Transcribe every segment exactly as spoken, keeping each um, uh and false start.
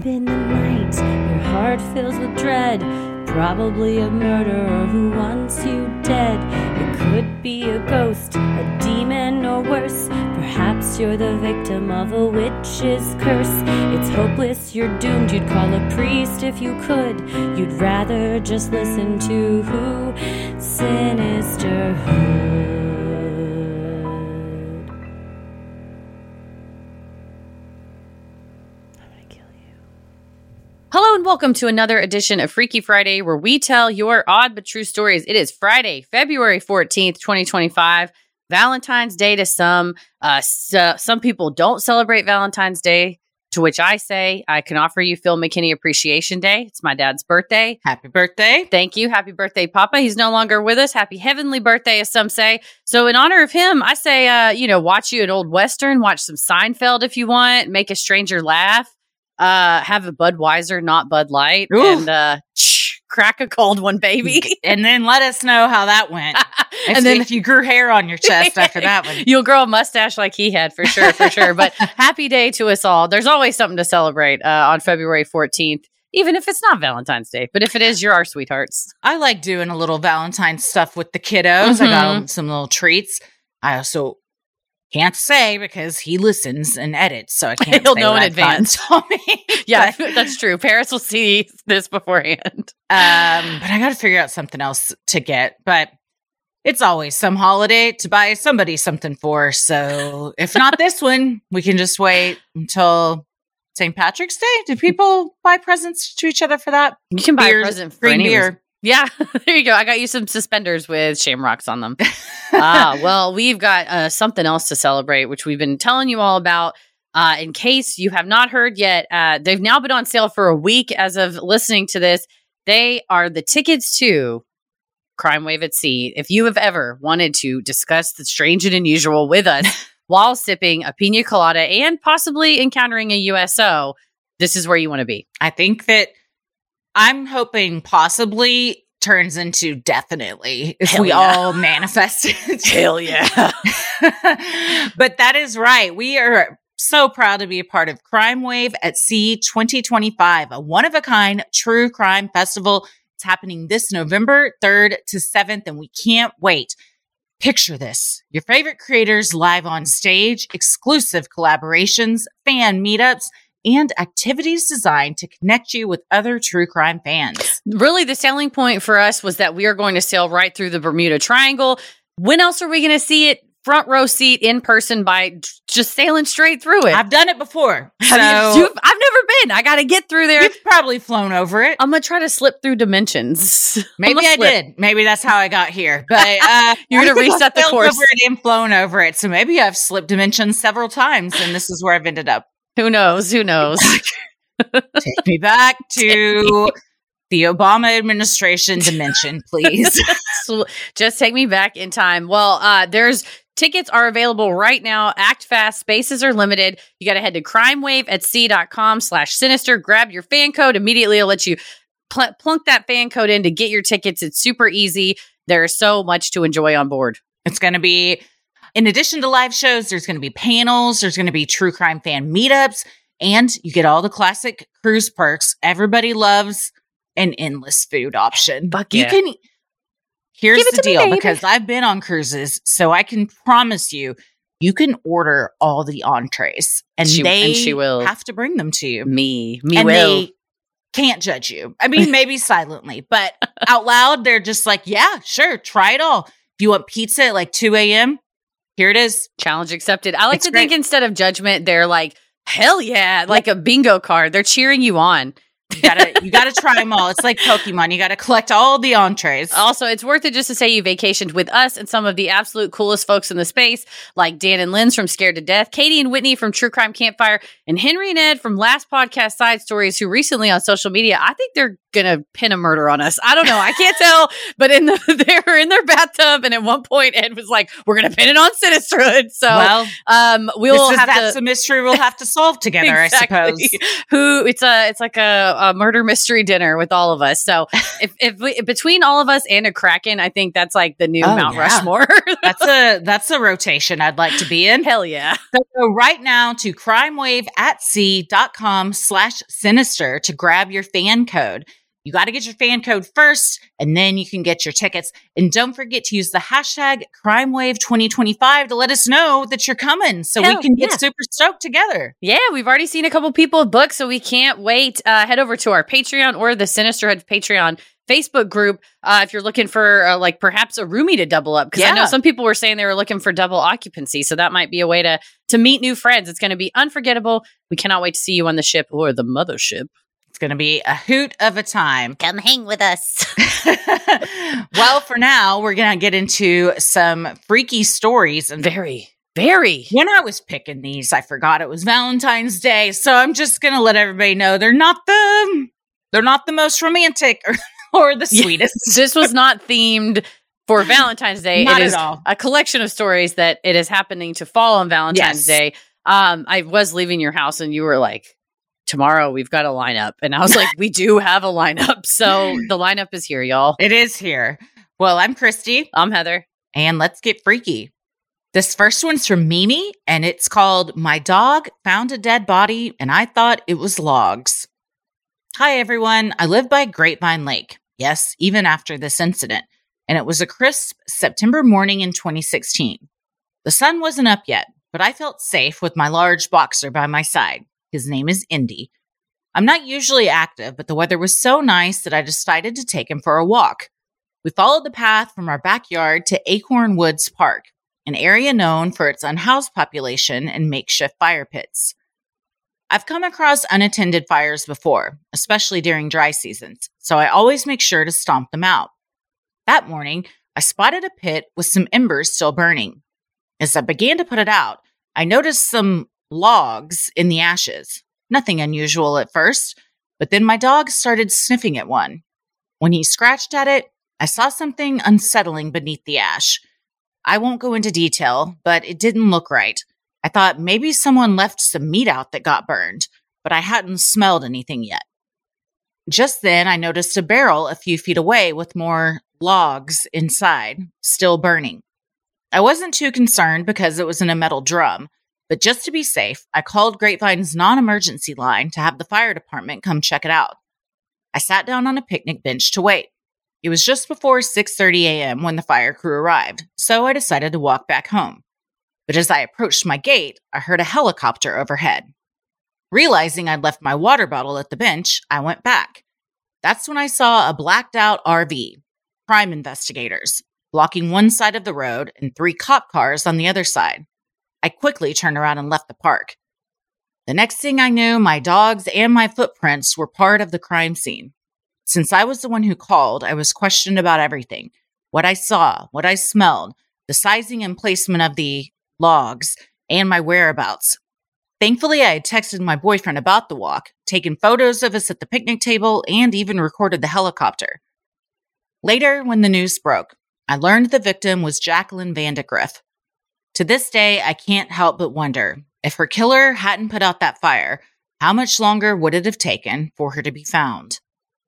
in the night, your heart fills with dread. Probably a murderer who wants you dead. It could be a ghost, a demon, or worse. Perhaps you're the victim of a witch's curse. It's hopeless, you're doomed. You'd call a priest if you could. You'd rather just listen to who? Sinisterhood. Hello and welcome to another edition of Freaky Friday, where we tell your odd but true stories. It is Friday, February fourteenth, twenty twenty-five. Valentine's Day to some. Uh, so, some people don't celebrate Valentine's Day, to which I say I can offer you Phil McKinney Appreciation Day. It's my dad's birthday. Happy birthday. Thank you. Happy birthday, Papa. He's no longer with us. Happy heavenly birthday, as some say. So in honor of him, I say, uh, you know, watch you an old Western, watch some Seinfeld if you want, make a stranger laugh. Uh, have a Budweiser, not Bud Light, Ooh. and uh, shh, crack a cold one, baby. And then let us know how that went. And if, then if you grew hair on your chest after that one. You'll grow a mustache like he had, for sure, for sure. But happy day to us all. There's always something to celebrate uh, on February fourteenth, even if it's not Valentine's Day. But if it is, you're our sweethearts. I like doing a little Valentine's stuff with the kiddos. Mm-hmm. I got some little treats. I also can't say because he listens and edits, so I can't He'll say know in what advance. Yeah, that's true. Paris will see this beforehand. Um, but I got to figure out something else to get. But it's always some holiday to buy somebody something for. So if not this one, we can just wait until Saint Patrick's Day. Do people buy presents to each other for that? You can buy Beers, a present for green any beer. Yeah, there you go. I got you some suspenders with shamrocks on them. Ah, well, we've got uh, something else to celebrate, which we've been telling you all about. Uh, in case you have not heard yet, uh, they've now been on sale for a week as of listening to this. They are the tickets to Crime Wave at Sea. If you have ever wanted to discuss the strange and unusual with us while sipping a pina colada and possibly encountering a U S O, this is where you want to be. I think that I'm hoping possibly turns into definitely if Hell we yeah. all manifest it. Hell yeah. But that is right. We are so proud to be a part of Crime Wave at Sea twenty twenty-five, a one-of-a-kind true crime festival. It's happening this November third to seventh, and we can't wait. Picture this. Your favorite creators live on stage, exclusive collaborations, fan meetups, and activities designed to connect you with other true crime fans. Really, the selling point for us was that we are going to sail right through the Bermuda Triangle. When else are we going to see it? Front row seat in person by just sailing straight through it. I've done it before. So Have you, I've never been. I got to get through there. You've probably flown over it. I'm going to try to slip through dimensions. Maybe I slip. did. Maybe that's how I got here. But uh, you're going to reset the course. Over it and flown over it. So maybe I've slipped dimensions several times, and this is where I've ended up. Who knows? Who knows? Take me back to the Obama administration dimension, please. Just take me back in time. Well, uh, there's tickets are available right now. Act fast. Spaces are limited. You got to head to crimewaveatsea.com slash sinister. Grab your fan code. Immediately, it'll let you pl- plunk that fan code in to get your tickets. It's super easy. There's so much to enjoy on board. It's going to be, in addition to live shows, there's going to be panels. There's going to be true crime fan meetups. And you get all the classic cruise perks. Everybody loves an endless food option. Fuck you yeah. can... Here's Give it the to me, deal, baby. because I've been on cruises, so I can promise you, you can order all the entrees, and She- they and she will. have to bring them to you. Me. Me and will. they can't judge you. I mean, maybe silently, but out loud, they're just like, yeah, sure, try it all. If you want pizza at like two a.m., here it is. Challenge accepted. I like It's to think great. instead of judgment, they're like, hell yeah, like a bingo card. They're cheering you on. You gotta, you gotta try them all. It's like Pokemon. You gotta collect all the entrees. Also, it's worth it just to say you vacationed with us and some of the absolute coolest folks in the space, like Dan and Linz from Scared to Death, Katie and Whitney from True Crime Campfire, and Henry and Ed from Last Podcast Side Stories, who recently on social media, I think they're gonna pin a murder on us. I don't know. I can't tell. But in the they were in their bathtub, and at one point, Ed was like, "We're gonna pin it on Sinisterhood." So, well, um, we'll this is, have that's to. a mystery we'll have to solve together, Exactly. I suppose. Who it's a it's like a, a murder mystery dinner with all of us. So if if we, between all of us and a Kraken, I think that's like the new Oh, Mount yeah. Rushmore. That's a that's a rotation I'd like to be in. Hell yeah. So go right now to crimewave at sea dot com slash sinister to grab your fan code. You got to get your fan code first, and then you can get your tickets. And don't forget to use the hashtag CrimeWave twenty twenty-five to let us know that you're coming so Hell, we can get yeah. super stoked together. Yeah, we've already seen a couple people book, so we can't wait. Uh, head over to our Patreon or the Sinisterhood Patreon Facebook group uh, if you're looking for uh, like perhaps a roomie to double up. Because I know Yeah. some people were saying they were looking for double occupancy, so that might be a way to to meet new friends. It's going to be unforgettable. We cannot wait to see you on the ship or the mothership. It's going to be a hoot of a time. Come hang with us. Well, for now, we're going to get into some freaky stories. And Very, very. when I was picking these, I forgot it was Valentine's Day. So I'm just going to let everybody know they're not the they're not the most romantic or, or the Yeah. sweetest. This was not themed for Valentine's Day. Not it at is all. a collection of stories that it is happening to fall on Valentine's Yes. Day. Um, I was leaving your house and you were like, tomorrow we've got a lineup. And I was like, we do have a lineup. So the lineup is here, y'all. It is here. Well, I'm Christy, I'm Heather. and let's get freaky. This first one's from Mimi, and it's called My Dog Found a Dead Body, and I Thought It Was Logs. Hi, everyone. I live by Grapevine Lake. Yes, even after this incident. And it was a crisp September morning in twenty sixteen. The sun wasn't up yet, but I felt safe with my large boxer by my side. His name is Indy. I'm not usually active, but the weather was so nice that I decided to take him for a walk. We followed the path from our backyard to Acorn Woods Park, an area known for its unhoused population and makeshift fire pits. I've come across unattended fires before, especially during dry seasons, so I always make sure to stomp them out. That morning, I spotted a pit with some embers still burning. As I began to put it out, I noticed some logs in the ashes. Nothing unusual at first, but then my dog started sniffing at one. When he scratched at it, I saw something unsettling beneath the ash. I won't go into detail, but it didn't look right. I thought maybe someone left some meat out that got burned, but I hadn't smelled anything yet. Just then, I noticed a barrel a few feet away with more logs inside, still burning. I wasn't too concerned because it was in a metal drum, but just to be safe, I called Grapevine's non-emergency line to have the fire department come check it out. I sat down on a picnic bench to wait. It was just before six thirty a.m. when the fire crew arrived, so I decided to walk back home. But as I approached my gate, I heard a helicopter overhead. Realizing I'd left my water bottle at the bench, I went back. That's when I saw a blacked-out R V, crime investigators, blocking one side of the road and three cop cars on the other side. I quickly turned around and left the park. The next thing I knew, my dogs and my footprints were part of the crime scene. Since I was the one who called, I was questioned about everything. What I saw, what I smelled, the sizing and placement of the logs, and my whereabouts. Thankfully, I had texted my boyfriend about the walk, taken photos of us at the picnic table, and even recorded the helicopter. Later, when the news broke, I learned the victim was Jacqueline Vandegrift. To this day, I can't help but wonder, if her killer hadn't put out that fire, how much longer would it have taken for her to be found?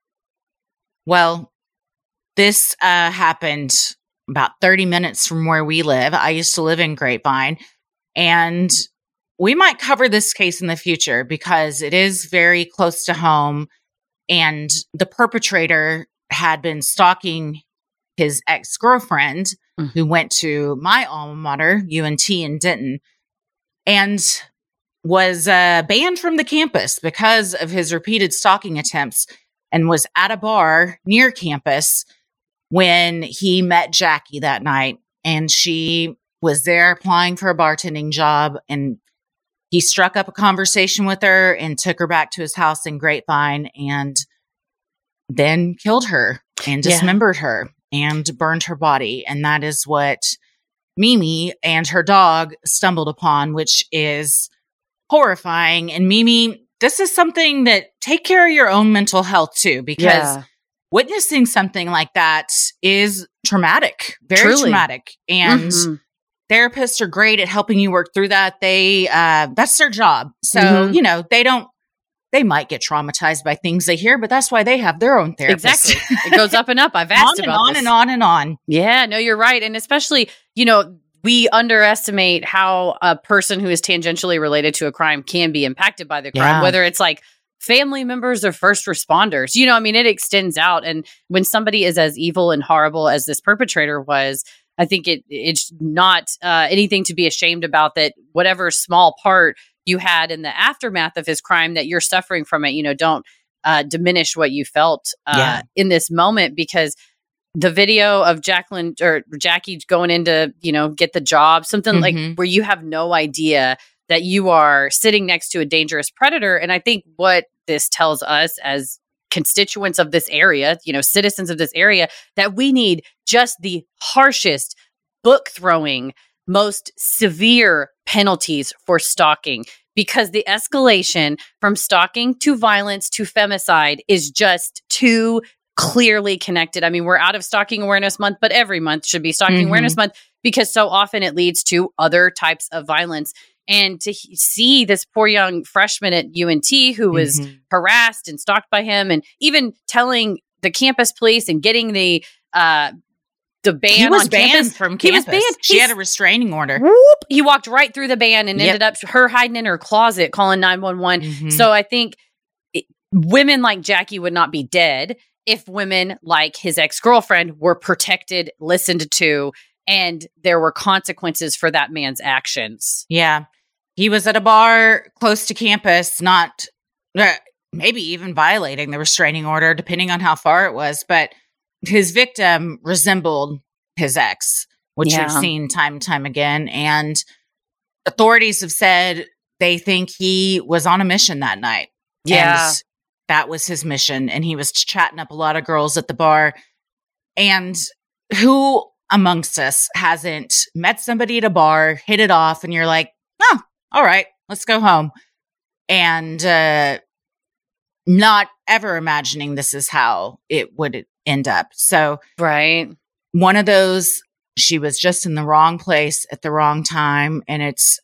Well, this uh, happened about thirty minutes from where we live. I used to live in Grapevine, and we might cover this case in the future because it is very close to home, and the perpetrator had been stalking his ex-girlfriend, Mm. who went to my alma mater, U N T in Denton, and was uh, banned from the campus because of his repeated stalking attempts, and was at a bar near campus when he met Jackie that night. And she was there applying for a bartending job, and he struck up a conversation with her and took her back to his house in Grapevine and then killed her and Yeah. dismembered her and burned her body. And that is what Mimi and her dog stumbled upon, which is horrifying. And Mimi, this is something that take care of your own mental health too, because Yeah. witnessing something like that is traumatic, very Truly. traumatic. And Mhm. therapists are great at helping you work through that. They, uh, that's their job. So, Mhm. you know, they don't, they might get traumatized by things they hear, but that's why they have their own therapist. Exactly. It goes up and up. I've asked on and about on this. and on and on. Yeah, no, you're right. And especially, you know, we underestimate how a person who is tangentially related to a crime can be impacted by the crime, Yeah. whether it's like family members or first responders. You know, I mean, it extends out. And when somebody is as evil and horrible as this perpetrator was, I think it it's not uh, anything to be ashamed about, that whatever small part you had in the aftermath of his crime, that you're suffering from it, you know, don't uh, diminish what you felt uh, Yeah. in this moment, because the video of Jacqueline or Jackie going in to, you know, get the job, something Mhm. like where you have no idea that you are sitting next to a dangerous predator. And I think what this tells us as constituents of this area, you know, citizens of this area, that we need just the harshest, book throwing, most severe penalties for stalking, because the escalation from stalking to violence to femicide is just too clearly connected. I mean, we're out of Stalking Awareness Month, but every month should be Stalking Mhm. Awareness Month, because so often it leads to other types of violence. And to he- see this poor young freshman at U N T who was Mhm. harassed and stalked by him, and even telling the campus police and getting the uh, the ban He was on banned campus from He was campus. banned. She He's- had a restraining order. Whoop! He walked right through the ban and Yep. ended up her hiding in her closet calling nine one one. Mhm. So I think it, women like Jackie would not be dead if women like his ex-girlfriend were protected, listened to, and there were consequences for that man's actions. Yeah. He was at a bar close to campus, not uh, maybe even violating the restraining order, depending on how far it was. But his victim resembled his ex, which Yeah. we've seen time and time again. And authorities have said they think he was on a mission that night. Yeah. And that was his mission. And he was chatting up a lot of girls at the bar. And who amongst us hasn't met somebody at a bar, hit it off, and you're like, oh, all right, let's go home. And uh, not ever imagining this is how it would end up. So Right. one of those, she was just in the wrong place at the wrong time. And it's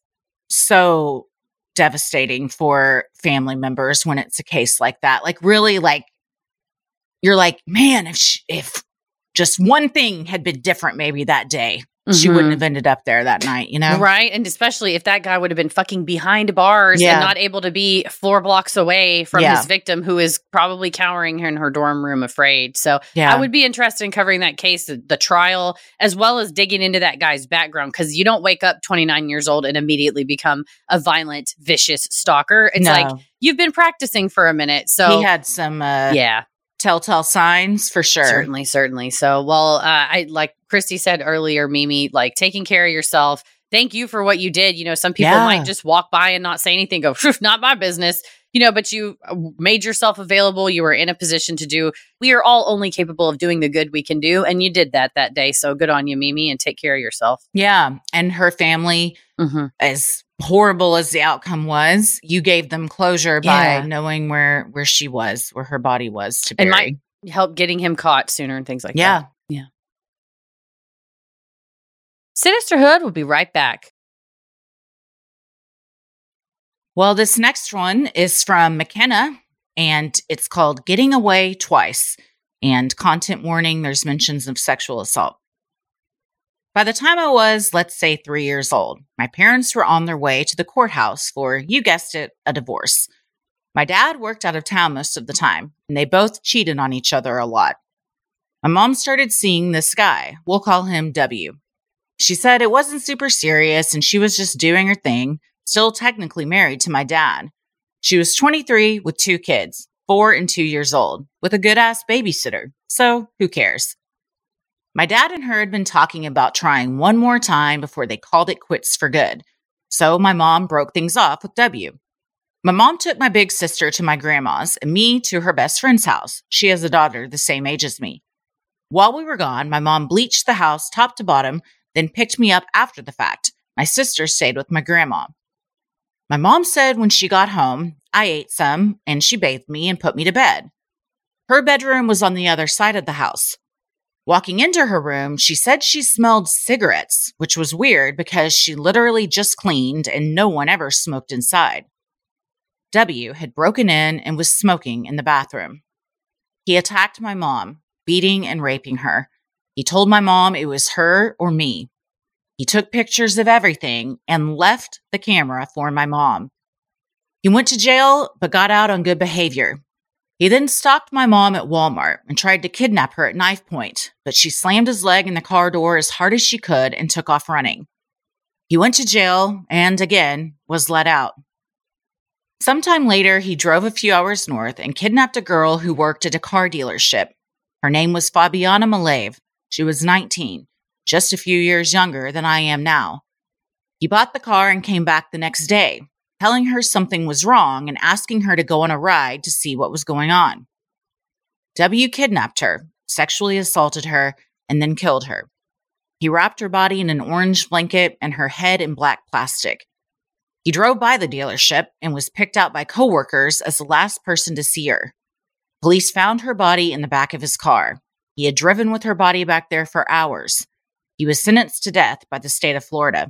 so devastating for family members when it's a case like that. Like really, like, you're like, man, if she, if just one thing had been different maybe that day, she Mhm. wouldn't have ended up there that night, you know? Right. And especially if that guy would have been fucking behind bars Yeah. and not able to be four blocks away from Yeah. his victim, who is probably cowering in her dorm room afraid. So Yeah. I would be interested in covering that case, the, the trial, as well as digging into that guy's background, because you don't wake up twenty-nine years old and immediately become a violent, vicious stalker. It's No. like you've been practicing for a minute. So He had some uh, yeah. telltale signs for sure. Certainly, certainly. So, well, uh, I like Christy said earlier, Mimi, like taking care of yourself. Thank you for what you did. You know, some people Yeah. might just walk by and not say anything, go, "Phew, not my business, you know, but you uh, made yourself available. You were in a position to do. We are all only capable of doing the good we can do. And you did that that day. So good on you, Mimi, and take care of yourself. Yeah. And her family, Mm-hmm. as horrible as the outcome was, you gave them closure Yeah. by knowing where where she was, where her body was to And bury. might help getting him caught sooner and things like Yeah. that. Yeah. Sinisterhood will be right back. Well, this next one is from McKenna, and it's called Getting Away Twice. And content warning, there's mentions of sexual assault. By the time I was, let's say, three years old, my parents were on their way to the courthouse for, you guessed it, a divorce. My dad worked out of town most of the time, and they both cheated on each other a lot. My mom started seeing this guy. We'll call him W. She said it wasn't super serious, and she was just doing her thing, still technically married to my dad. She was twenty-three with two kids, four and two years old, with a good-ass babysitter. So, who cares? My dad and her had been talking about trying one more time before they called it quits for good. So my mom broke things off with W. My mom took my big sister to my grandma's and me to her best friend's house. She has a daughter the same age as me. While we were gone, my mom bleached the house top to bottom, then picked me up after the fact. My sister stayed with my grandma. My mom said when she got home, I ate some and she bathed me and put me to bed. Her bedroom was on the other side of the house. Walking into her room, she said she smelled cigarettes, which was weird because she literally just cleaned and no one ever smoked inside. W had broken in and was smoking in the bathroom. He attacked my mom, beating and raping her. He told my mom it was her or me. He took pictures of everything and left the camera for my mom. He went to jail but got out on good behavior. He then stalked my mom at Walmart and tried to kidnap her at knife point, but she slammed his leg in the car door as hard as she could and took off running. He went to jail and, again, was let out. Sometime later, he drove a few hours north and kidnapped a girl who worked at a car dealership. Her name was Fabiana Malave. She was nineteen, just a few years younger than I am now. He bought the car and came back the next day, telling her something was wrong and asking her to go on a ride to see what was going on. W kidnapped her, sexually assaulted her, and then killed her. He wrapped her body in an orange blanket and her head in black plastic. He drove by the dealership and was picked out by coworkers as the last person to see her. Police found her body in the back of his car. He had driven with her body back there for hours. He was sentenced to death by the state of Florida.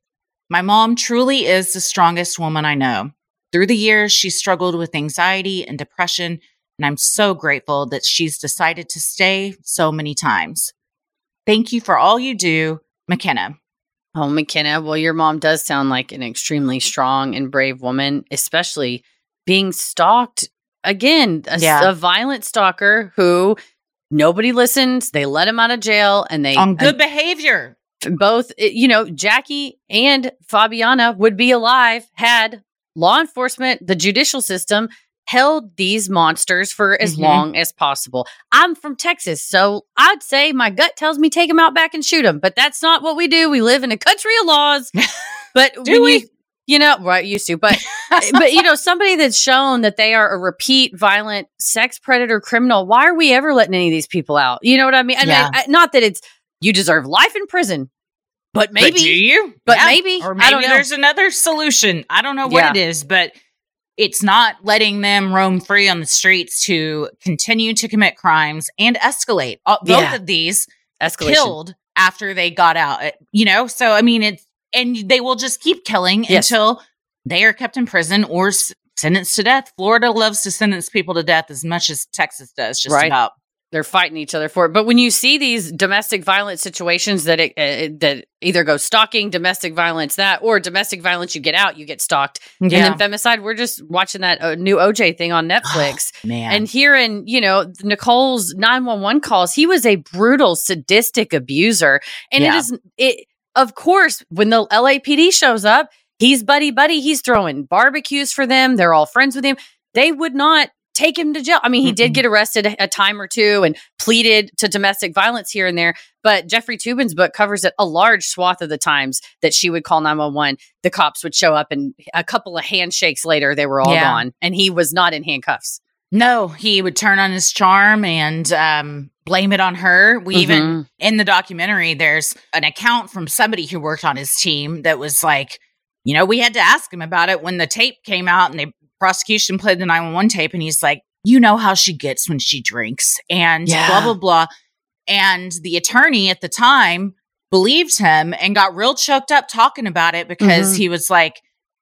My mom truly is the strongest woman I know. Through the years, she struggled with anxiety and depression, and I'm so grateful that she's decided to stay so many times. Thank you for all you do, McKenna. Oh, McKenna. Well, your mom does sound like an extremely strong and brave woman, especially being stalked. Again, a, Yeah. a violent stalker who nobody listens. They let him out of jail and they On good uh, behavior. both, you know, Jackie and Fabiana would be alive had law enforcement, the judicial system, held these monsters for as Mhm. long as possible. I'm from Texas, so I'd say my gut tells me take them out back and shoot them, but that's not what we do. We live in a country of laws. But Do when we? you, you know, right, used to, but but you know, somebody that's shown that they are a repeat violent sex predator criminal, why are we ever letting any of these people out? You know what I mean? I Yeah. mean, I, not that it's you deserve life in prison, but maybe But do you? but maybe. Or I maybe don't know. there's another solution. I don't know what Yeah. it is, but it's not letting them roam free on the streets to continue to commit crimes and escalate. Uh, Both Yeah. of these escalation. killed after they got out, uh, you know? So, I mean, it's, and they will just keep killing Yes. until they are kept in prison or s- sentenced to death. Florida loves to sentence people to death as much as Texas does, just Right. about. They're fighting each other for it. But when you see these domestic violence situations that it, uh, that either go stalking, domestic violence, that, or domestic violence, you get out, you get stalked. Yeah. And then femicide, we're just watching that uh, new O J thing on Netflix. Man. And hearing, you know, Nicole's nine one one calls, he was a brutal, sadistic abuser. And Yeah. it is, it, of course, when the L A P D shows up, he's buddy buddy. He's throwing barbecues for them. They're all friends with him. They would not take him to jail. I mean, he Mm-mm. did get arrested a, a time or two and pleaded to domestic violence here and there. But Jeffrey Toobin's book covers it a large swath of the times that she would call nine one one. The cops would show up and a couple of handshakes later, they were all Yeah. gone. And he was not in handcuffs. No, he would turn on his charm and um, blame it on her. We even, Mhm. in the documentary, there's an account from somebody who worked on his team that was like, you know, we had to ask him about it when the tape came out and the prosecution played the nine one one tape. And he's like, you know how she gets when she drinks and Yeah. blah, blah, blah. And the attorney at the time believed him and got real choked up talking about it because Mhm. he was like,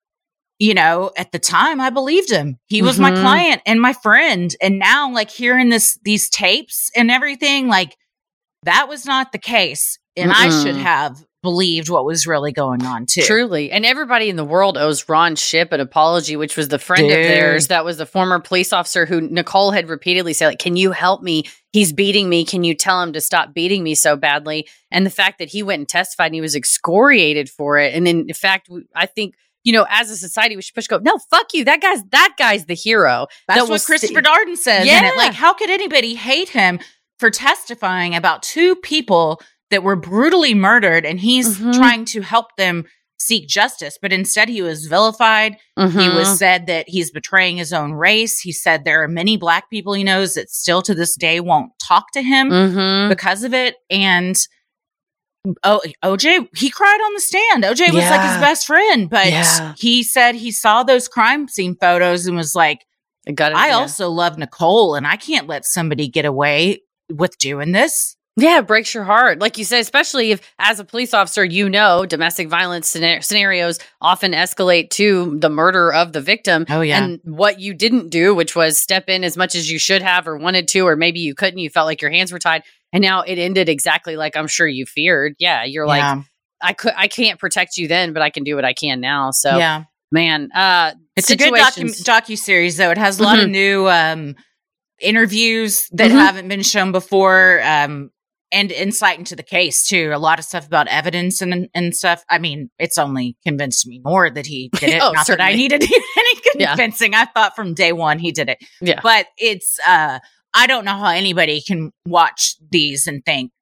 you know, at the time I believed him. He was my Mhm. client and my friend. And now like hearing this, these tapes and everything, like that was not the case. And I should Mm-mm. have believed what was really going on too. Truly. And everybody in the world owes Ron Shipp an apology, which was the friend Dude. of theirs that was the former police officer who Nicole had repeatedly said, like, can you help me? He's beating me. Can you tell him to stop beating me so badly? And the fact that he went and testified and he was excoriated for it. And then, in fact, we- I think, you know, as a society, we should push go, no, fuck you. That guy's, that guy's the hero. That's that will what Christopher st- Darden says. Yeah. And it, like, how could anybody hate him for testifying about two people that were brutally murdered and he's Mhm. trying to help them seek justice? But instead he was vilified. He Mhm. was said that he's betraying his own race. He said there are many black people he knows that still to this day won't talk to him Mhm. because of it. And Oh, O J, he cried on the stand. O J was Yeah. like his best friend, but Yeah. he said he saw those crime scene photos and was like, I got it. I yeah. also love Nicole and I can't let somebody get away with doing this. Yeah, it breaks your heart. Like you said, especially if as a police officer, you know, domestic violence scena- scenarios often escalate to the murder of the victim. Oh, yeah. And what you didn't do, which was step in as much as you should have or wanted to, or maybe you couldn't, you felt like your hands were tied. And now it ended exactly like I'm sure you feared. Yeah, you're like, Yeah. I could, I can't protect you then, but I can do what I can now. So, yeah. man, uh, It's a good docu- situations- docu-series, though. It has a lot Mhm. of new um, interviews that Mhm. haven't been shown before, um, and insight into the case, too. A lot of stuff about evidence and and stuff. I mean, it's only convinced me more that he did it. Oh, Not that I certainly. needed any Yeah. convincing. I thought from day one he did it. Yeah. But it's, uh, I don't know how anybody can watch these and think,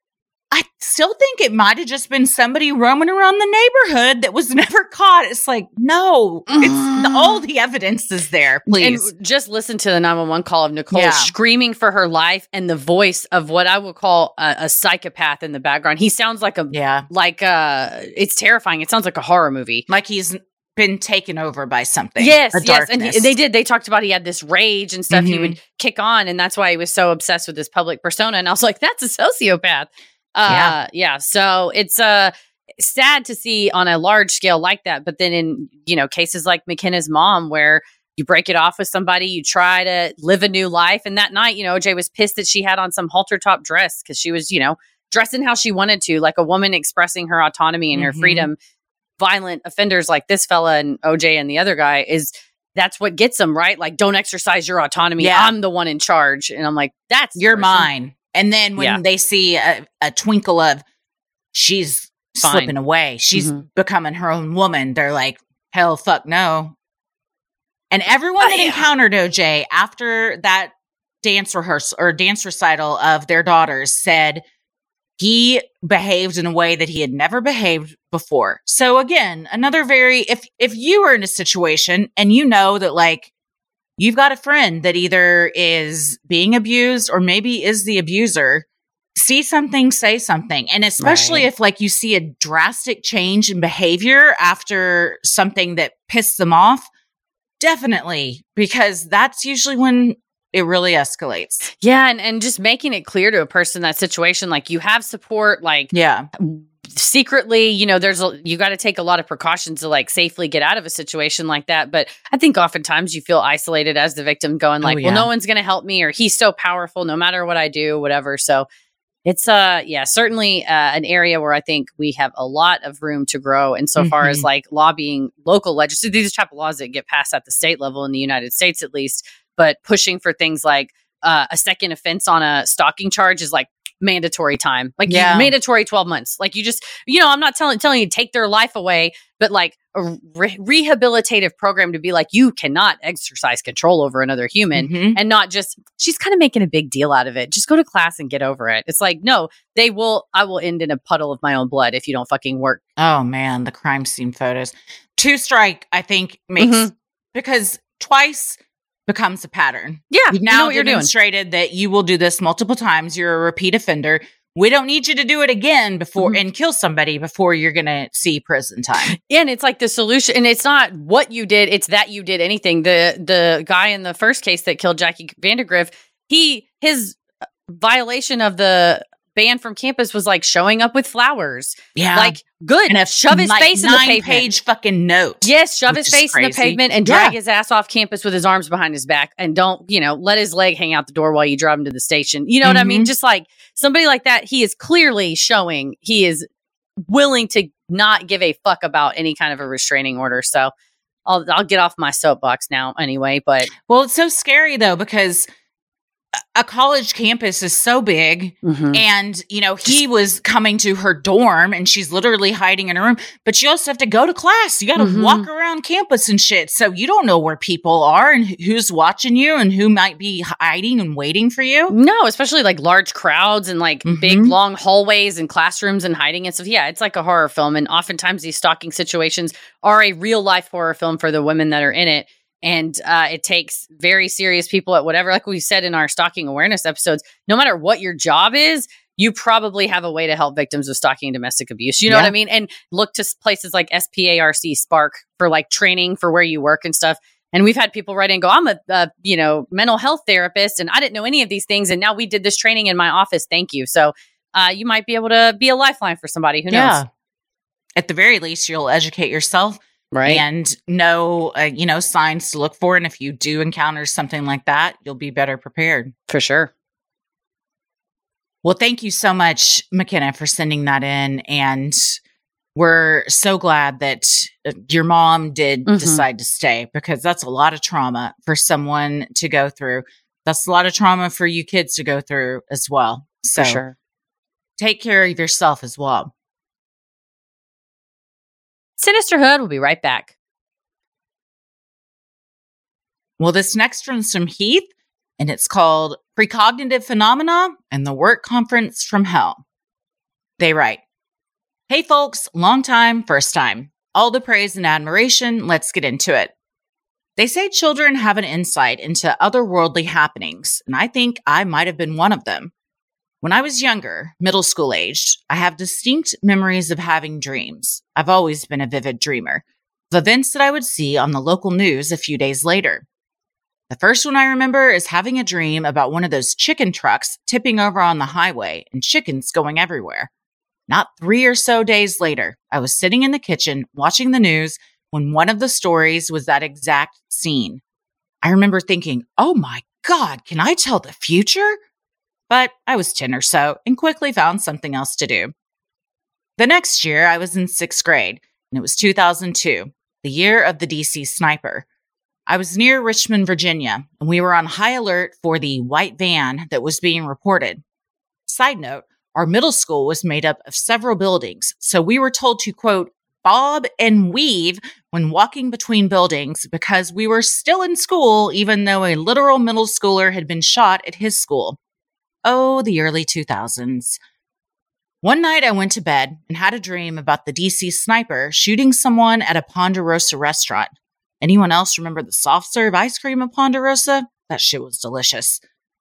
I still think it might have just been somebody roaming around the neighborhood that was never caught. It's like, no, it's the, all the evidence is there. Please. And just listen to the nine one one call of Nicole Yeah. screaming for her life and the voice of what I would call a, a psychopath in the background. He sounds like a, yeah. like uh it's terrifying. It sounds like a horror movie. Like he's been taken over by something. Yes, A yes. And darkness. he, they did. They talked about he had this rage and stuff. He Mhm. would kick on. And that's why he was so obsessed with this public persona. And I was like, that's a sociopath. Uh, Yeah. yeah. So it's uh, sad to see on a large scale like that. But then in, you know, cases like McKenna's mom, where you break it off with somebody, you try to live a new life. And that night, you know, O J was pissed that she had on some halter top dress because she was, you know, dressing how she wanted to, like a woman expressing her autonomy and her Mhm. freedom. Violent offenders like this fella and O J and the other guy is that's what gets them, right? Like, don't exercise your autonomy. Yeah. I'm the one in charge. And I'm like, that's the You're person. mine. And then when Yeah. they see a, a twinkle of she's Fine. slipping away, she's Mhm. becoming her own woman, they're like, hell, fuck no. And everyone Oh, that yeah. encountered O J after that dance rehearsal or dance recital of their daughters said he behaved in a way that he had never behaved before. So again, another very, if, if you were in a situation and you know that like, you've got a friend that either is being abused or maybe is the abuser, see something, say something. And especially Right. if like you see a drastic change in behavior after something that pissed them off, definitely, because that's usually when it really escalates. Yeah. And, and just making it clear to a person that situation, like you have support, like Yeah. secretly, you know, there's a, you got to take a lot of precautions to like safely get out of a situation like that. But I think oftentimes you feel isolated as the victim going like, Oh, yeah. well, no one's going to help me or he's so powerful no matter what I do, whatever. So it's uh yeah, certainly uh, an area where I think we have a lot of room to grow insofar Mhm. as like lobbying local legislation. These type of laws that get passed at the state level in the United States, at least, but pushing for things like uh, a second offense on a stalking charge is like mandatory time, like Yeah. you, mandatory twelve months. Like you just, you know, I'm not telling telling you to take their life away, but like a re- rehabilitative program to be like, you cannot exercise control over another human. Mhm. And not just, she's kind of making a big deal out of it. Just go to class and get over it. It's like, no, they will, I will end in a puddle of my own blood if you don't fucking work. Oh man, the crime scene photos. Two strike, I think, makes Mhm. because twice becomes a pattern. Yeah. You've you now know what you're doing. demonstrated that you will do this multiple times. You're a repeat offender. We don't need you to do it again before Mhm. and kill somebody before you're going to see prison time. And it's like the solution, and it's not what you did, it's that you did anything. The the guy in the first case that killed Jackie Vandergriff, he his violation of the ban from campus was like showing up with flowers. Yeah. Like, good. and a shove his like, face in the nine pavement. page fucking note. Yes, shove which his is face in the crazy. pavement and Yeah. drag his ass off campus with his arms behind his back, and don't, you know, let his leg hang out the door while you drive him to the station. You know what I mean? Mhm. Just like somebody like that, he is clearly showing he is willing to not give a fuck about any kind of a restraining order. So I'll I'll get off my soapbox now anyway, but Well, it's so scary though, because a- a college campus is so big. mhm. And, you know, he was coming to her dorm and she's literally hiding in her room, but you also have to go to class. You got to Mhm. walk around campus and shit. So you don't know where people are and wh- who's watching you and who might be hiding and waiting for you. No, especially like large crowds and like big Mhm. long hallways and classrooms and hiding and stuff. Yeah, it's like a horror film. And oftentimes these stalking situations are a real life horror film for the women that are in it. And uh, it takes very serious people at whatever, like we said in our stalking awareness episodes, no matter what your job is, you probably have a way to help victims of stalking and domestic abuse. You know Yeah. what I mean? And look to places like S P A R C, Spark, for like training for where you work and stuff. And we've had people write in and go, I'm a, a, you know, mental health therapist and I didn't know any of these things. And now we did this training in my office. Thank you. So uh, you might be able to be a lifeline for somebody. Who knows? At the very least, you'll educate yourself. Right. And know, uh, you know, signs to look for. And if you do encounter something like that, you'll be better prepared. For sure. Well, thank you so much, McKenna, for sending that in. And we're so glad that your mom did Mhm. decide to stay, because that's a lot of trauma for someone to go through. That's a lot of trauma for you kids to go through as well. So For sure. take care of yourself as well. Sinisterhood will be right back. Well, this next one's from Heath, and it's called Precognitive Phenomena and the Work Conference from Hell. They write, "Hey folks, long time, first time. All the praise and admiration, let's get into it. They say children have an insight into otherworldly happenings, and I think I might have been one of them. When I was younger, middle school aged, I have distinct memories of having dreams. I've always been a vivid dreamer, of events that I would see on the local news a few days later. The first one I remember is having a dream about one of those chicken trucks tipping over on the highway and chickens going everywhere. Not three or so days later, I was sitting in the kitchen watching the news when one of the stories was that exact scene. I remember thinking, oh my God, can I tell the future? But I was ten or so and quickly found something else to do. The next year, I was in sixth grade, and it was two thousand two, the year of the D C sniper. I was near Richmond, Virginia, and we were on high alert for the white van that was being reported. Side note, our middle school was made up of several buildings, so we were told to, quote, bob and weave when walking between buildings because we were still in school, even though a literal middle schooler had been shot at his school. Oh, the early two thousands. One night I went to bed and had a dream about the D C sniper shooting someone at a Ponderosa restaurant. Anyone else remember the soft serve ice cream at Ponderosa? That shit was delicious.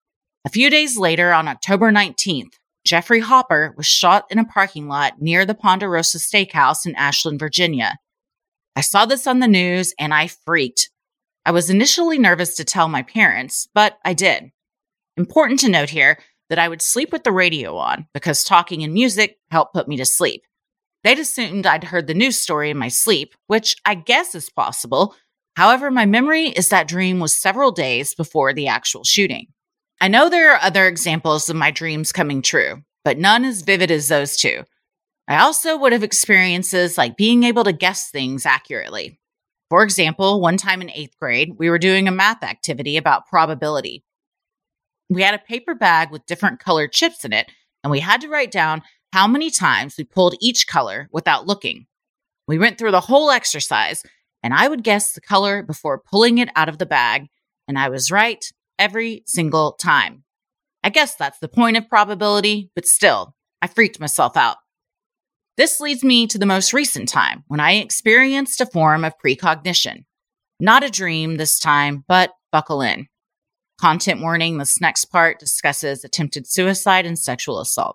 A few days later, on October nineteenth, Jeffrey Hopper was shot in a parking lot near the Ponderosa Steakhouse in Ashland, Virginia. I saw this on the news and I freaked. I was initially nervous to tell my parents, but I did. Important to note here that I would sleep with the radio on because talking and music helped put me to sleep. They'd assumed I'd heard the news story in my sleep, which I guess is possible. However, my memory is that dream was several days before the actual shooting. I know there are other examples of my dreams coming true, but none as vivid as those two. I also would have experiences like being able to guess things accurately. For example, one time in eighth grade, we were doing a math activity about probability. We had a paper bag with different colored chips in it, and we had to write down how many times we pulled each color without looking. We went through the whole exercise, and I would guess the color before pulling it out of the bag, and I was right every single time. I guess that's the point of probability, but still, I freaked myself out. This leads me to the most recent time when I experienced a form of precognition. Not a dream this time, but buckle in. Content warning, this next part discusses attempted suicide and sexual assault.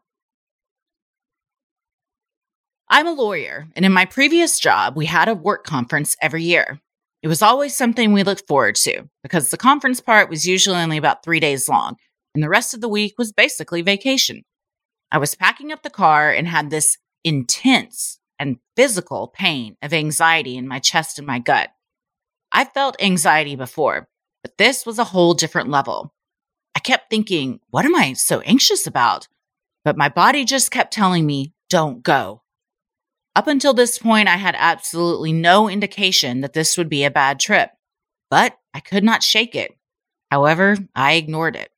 I'm a lawyer, and in my previous job, we had a work conference every year. It was always something we looked forward to because the conference part was usually only about three days long, and the rest of the week was basically vacation. I was packing up the car and had this intense and physical pain of anxiety in my chest and my gut. I've felt anxiety before, but this was a whole different level. I kept thinking, what am I so anxious about? But my body just kept telling me, don't go. Up until this point, I had absolutely no indication that this would be a bad trip, but I could not shake it. However, I ignored it.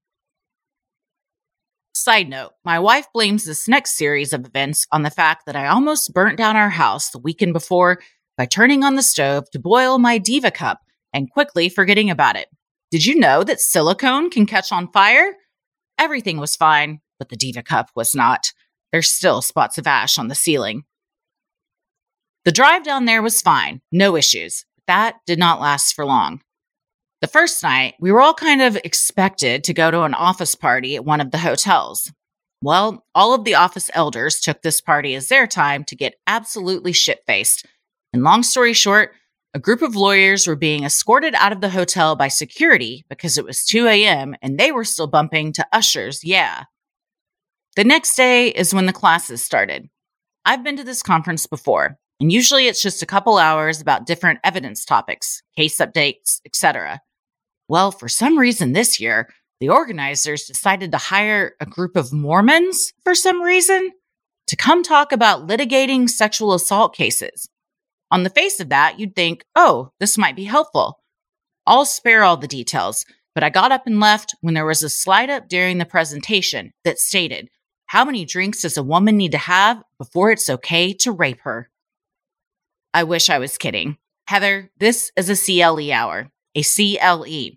Side note, my wife blames this next series of events on the fact that I almost burnt down our house the weekend before by turning on the stove to boil my Diva cup and quickly forgetting about it. Did you know that silicone can catch on fire? Everything was fine, but the Diva cup was not. There's still spots of ash on the ceiling. The drive down there was fine, no issues. That did not last for long. The first night, we were all kind of expected to go to an office party at one of the hotels. Well, all of the office elders took this party as their time to get absolutely shit-faced. And long story short, a group of lawyers were being escorted out of the hotel by security because it was two a.m. and they were still bumping to ushers, yeah. The next day is when the classes started. I've been to this conference before, and usually it's just a couple hours about different evidence topics, case updates, et cetera. Well, for some reason this year, the organizers decided to hire a group of Mormons for some reason to come talk about litigating sexual assault cases. On the face of that, you'd think, oh, this might be helpful. I'll spare all the details, but I got up and left when there was a slide up during the presentation that stated, how many drinks does a woman need to have before it's okay to rape her? I wish I was kidding. Heather, this is a C L E hour, a C L E.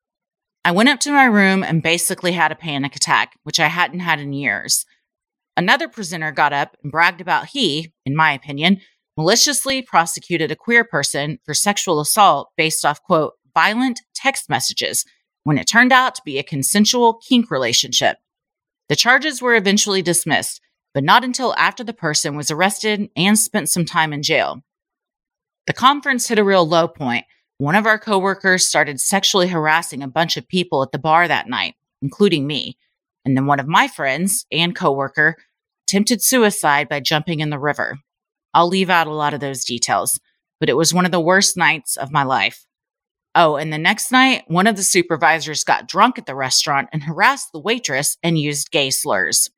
I went up to my room and basically had a panic attack, which I hadn't had in years. Another presenter got up and bragged about he, in my opinion, maliciously prosecuted a queer person for sexual assault based off, quote, violent text messages, when it turned out to be a consensual kink relationship. The charges were eventually dismissed, but not until after the person was arrested and spent some time in jail. The conference hit a real low point. One of our coworkers started sexually harassing a bunch of people at the bar that night, including me. And then one of my friends and coworker attempted suicide by jumping in the river. I'll leave out a lot of those details, but it was one of the worst nights of my life. Oh, and the next night, one of the supervisors got drunk at the restaurant and harassed the waitress and used gay slurs.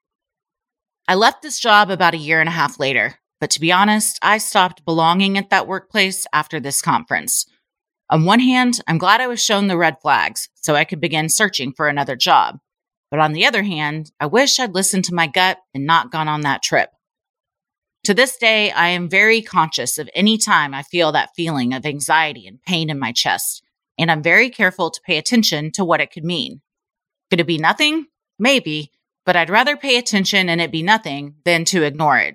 I left this job about a year and a half later, but to be honest, I stopped belonging at that workplace after this conference. On one hand, I'm glad I was shown the red flags so I could begin searching for another job. But on the other hand, I wish I'd listened to my gut and not gone on that trip. To this day, I am very conscious of any time I feel that feeling of anxiety and pain in my chest, and I'm very careful to pay attention to what it could mean. Could it be nothing? Maybe, but I'd rather pay attention and it be nothing than to ignore it.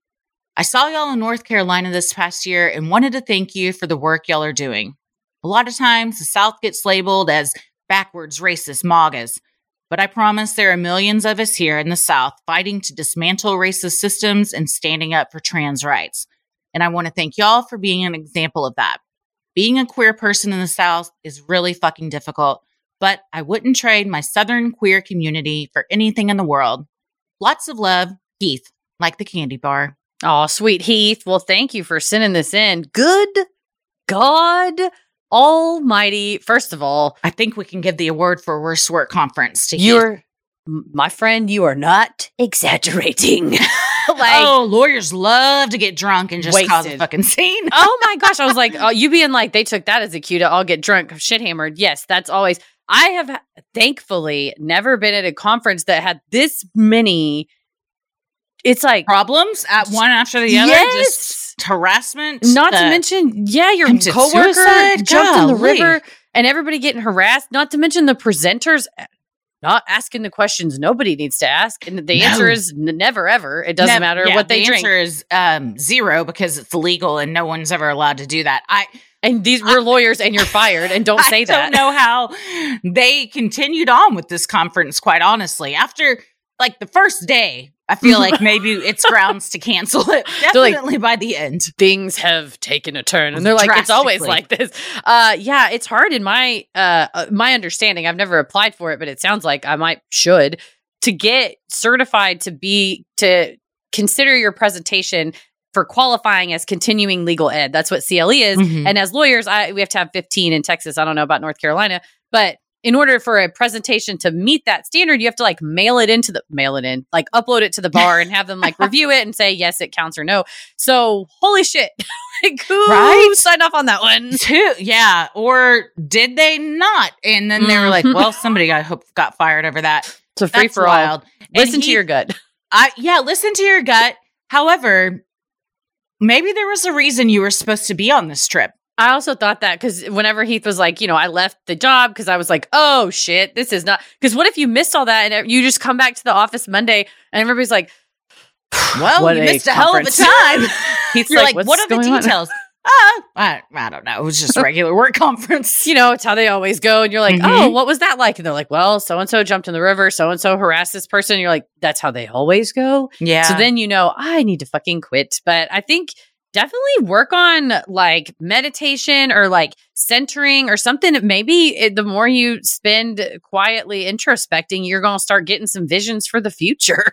I saw y'all in North Carolina this past year and wanted to thank you for the work y'all are doing. A lot of times, the South gets labeled as backwards racist MAGAs, but I promise there are millions of us here in the South fighting to dismantle racist systems and standing up for trans rights. And I want to thank y'all for being an example of that. Being a queer person in the South is really fucking difficult, but I wouldn't trade my Southern queer community for anything in the world. Lots of love, Heath, like the candy bar. Oh, sweet Heath. Well, thank you for sending this in. Good God Almighty. First of all, I think we can give the award for worst work conference to you're, Heath. My friend, you are not exaggerating. Like, oh, lawyers love to get drunk and just wasted. cause a fucking scene. Oh my gosh. I was like, oh, you being like, they took that as a cue to all get drunk, shit hammered. Yes, that's always. I have thankfully never been at a conference that had this many. It's like problems at one after the other. Yes. Just harassment. Not to mention, yeah, your coworker suicide? jumped Golly. in the river and everybody getting harassed. Not to mention the presenters not asking the questions nobody needs to ask. And the No. answer is n- never, ever. It doesn't Never- matter yeah, what they the drink. answer is um, zero because it's illegal and no one's ever allowed to do that. I And these were lawyers and you're fired. And don't say I that. don't know how they continued on with this conference, quite honestly. After like the first day, I feel like maybe it's grounds to cancel it. Definitely like, by the end. Things have taken a turn. And they're like, it's always like this. Uh, yeah, it's hard in my uh, uh, my understanding. I've never applied for it, but it sounds like I might should to get certified to be to consider your presentation for qualifying as continuing legal ed. That's what C L E is. Mhm. And as lawyers, I we have to have fifteen in Texas. I don't know about North Carolina, but in order for a presentation to meet that standard, you have to like mail it into the mail it in, like upload it to the bar and have them like review it and say, yes, it counts or no. So holy shit. Like who Right? signed off on that one? Two, yeah. Or did they not? And then they were like, well, somebody I hope got fired over that. It's a free That's for all. wild. And Listen to he- your gut. I yeah, listen to your gut. However, maybe there was a reason you were supposed to be on this trip. I also thought that because whenever Heath was like, you know, I left the job because I was like, oh shit, this is not. Because what if you missed all that and you just come back to the office Monday and everybody's like, Well, what you a missed a hell of a conference. time. Heath's You're like, like, what's what are the going on? details? Uh, I, I don't know. It was just a regular work conference. You know, it's how they always go. And you're like, Mhm. oh, what was that like? And they're like, well, so-and-so jumped in the river. So-and-so harassed this person. And you're like, that's how they always go. Yeah. So then you know, I need to fucking quit. But I think definitely work on like meditation or like centering or something. Maybe it, the more you spend quietly introspecting, you're going to start getting some visions for the future.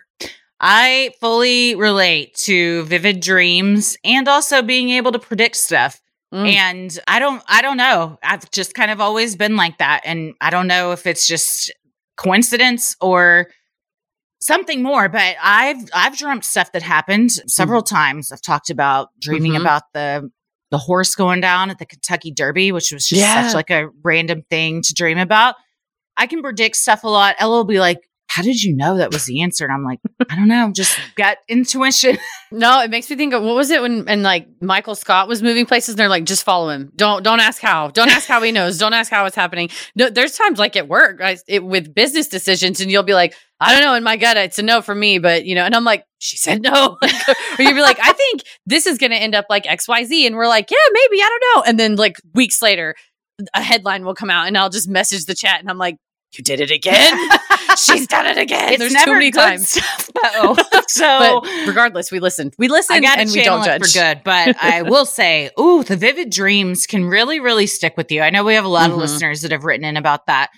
I fully relate to vivid dreams and also being able to predict stuff. Mm. And I don't, I don't know. I've just kind of always been like that. And I don't know if it's just coincidence or something more, but I've, I've dreamt stuff that happened several mm. times. I've talked about dreaming mm-hmm. about the, the horse going down at the Kentucky Derby, which was just yeah. such like a random thing to dream about. I can predict stuff a lot. Ella will be like, how did you know that was the answer? And I'm like, I don't know, just gut intuition. No, it makes me think of, what was it when, and like Michael Scott was moving places and they're like, just follow him. Don't, don't ask how, don't ask how he knows. Don't ask how it's happening. No, there's times like at work I, it, with business decisions and you'll be like, I don't know, in my gut, it's a no for me, but you know, and I'm like, she said no. Or you'd be like, I think this is going to end up like X Y Z. And we're like, yeah, maybe, I don't know. And then like weeks later, a headline will come out and I'll just message the chat and I'm like, you did it again. She's done it again. It's There's never too many good times. Stuff, though. So, but regardless, we listen. We listen I gotta and we don't channel it judge. for good. But I will say, ooh, the vivid dreams can really, really stick with you. I know we have a lot Mm-hmm. of listeners that have written in about that.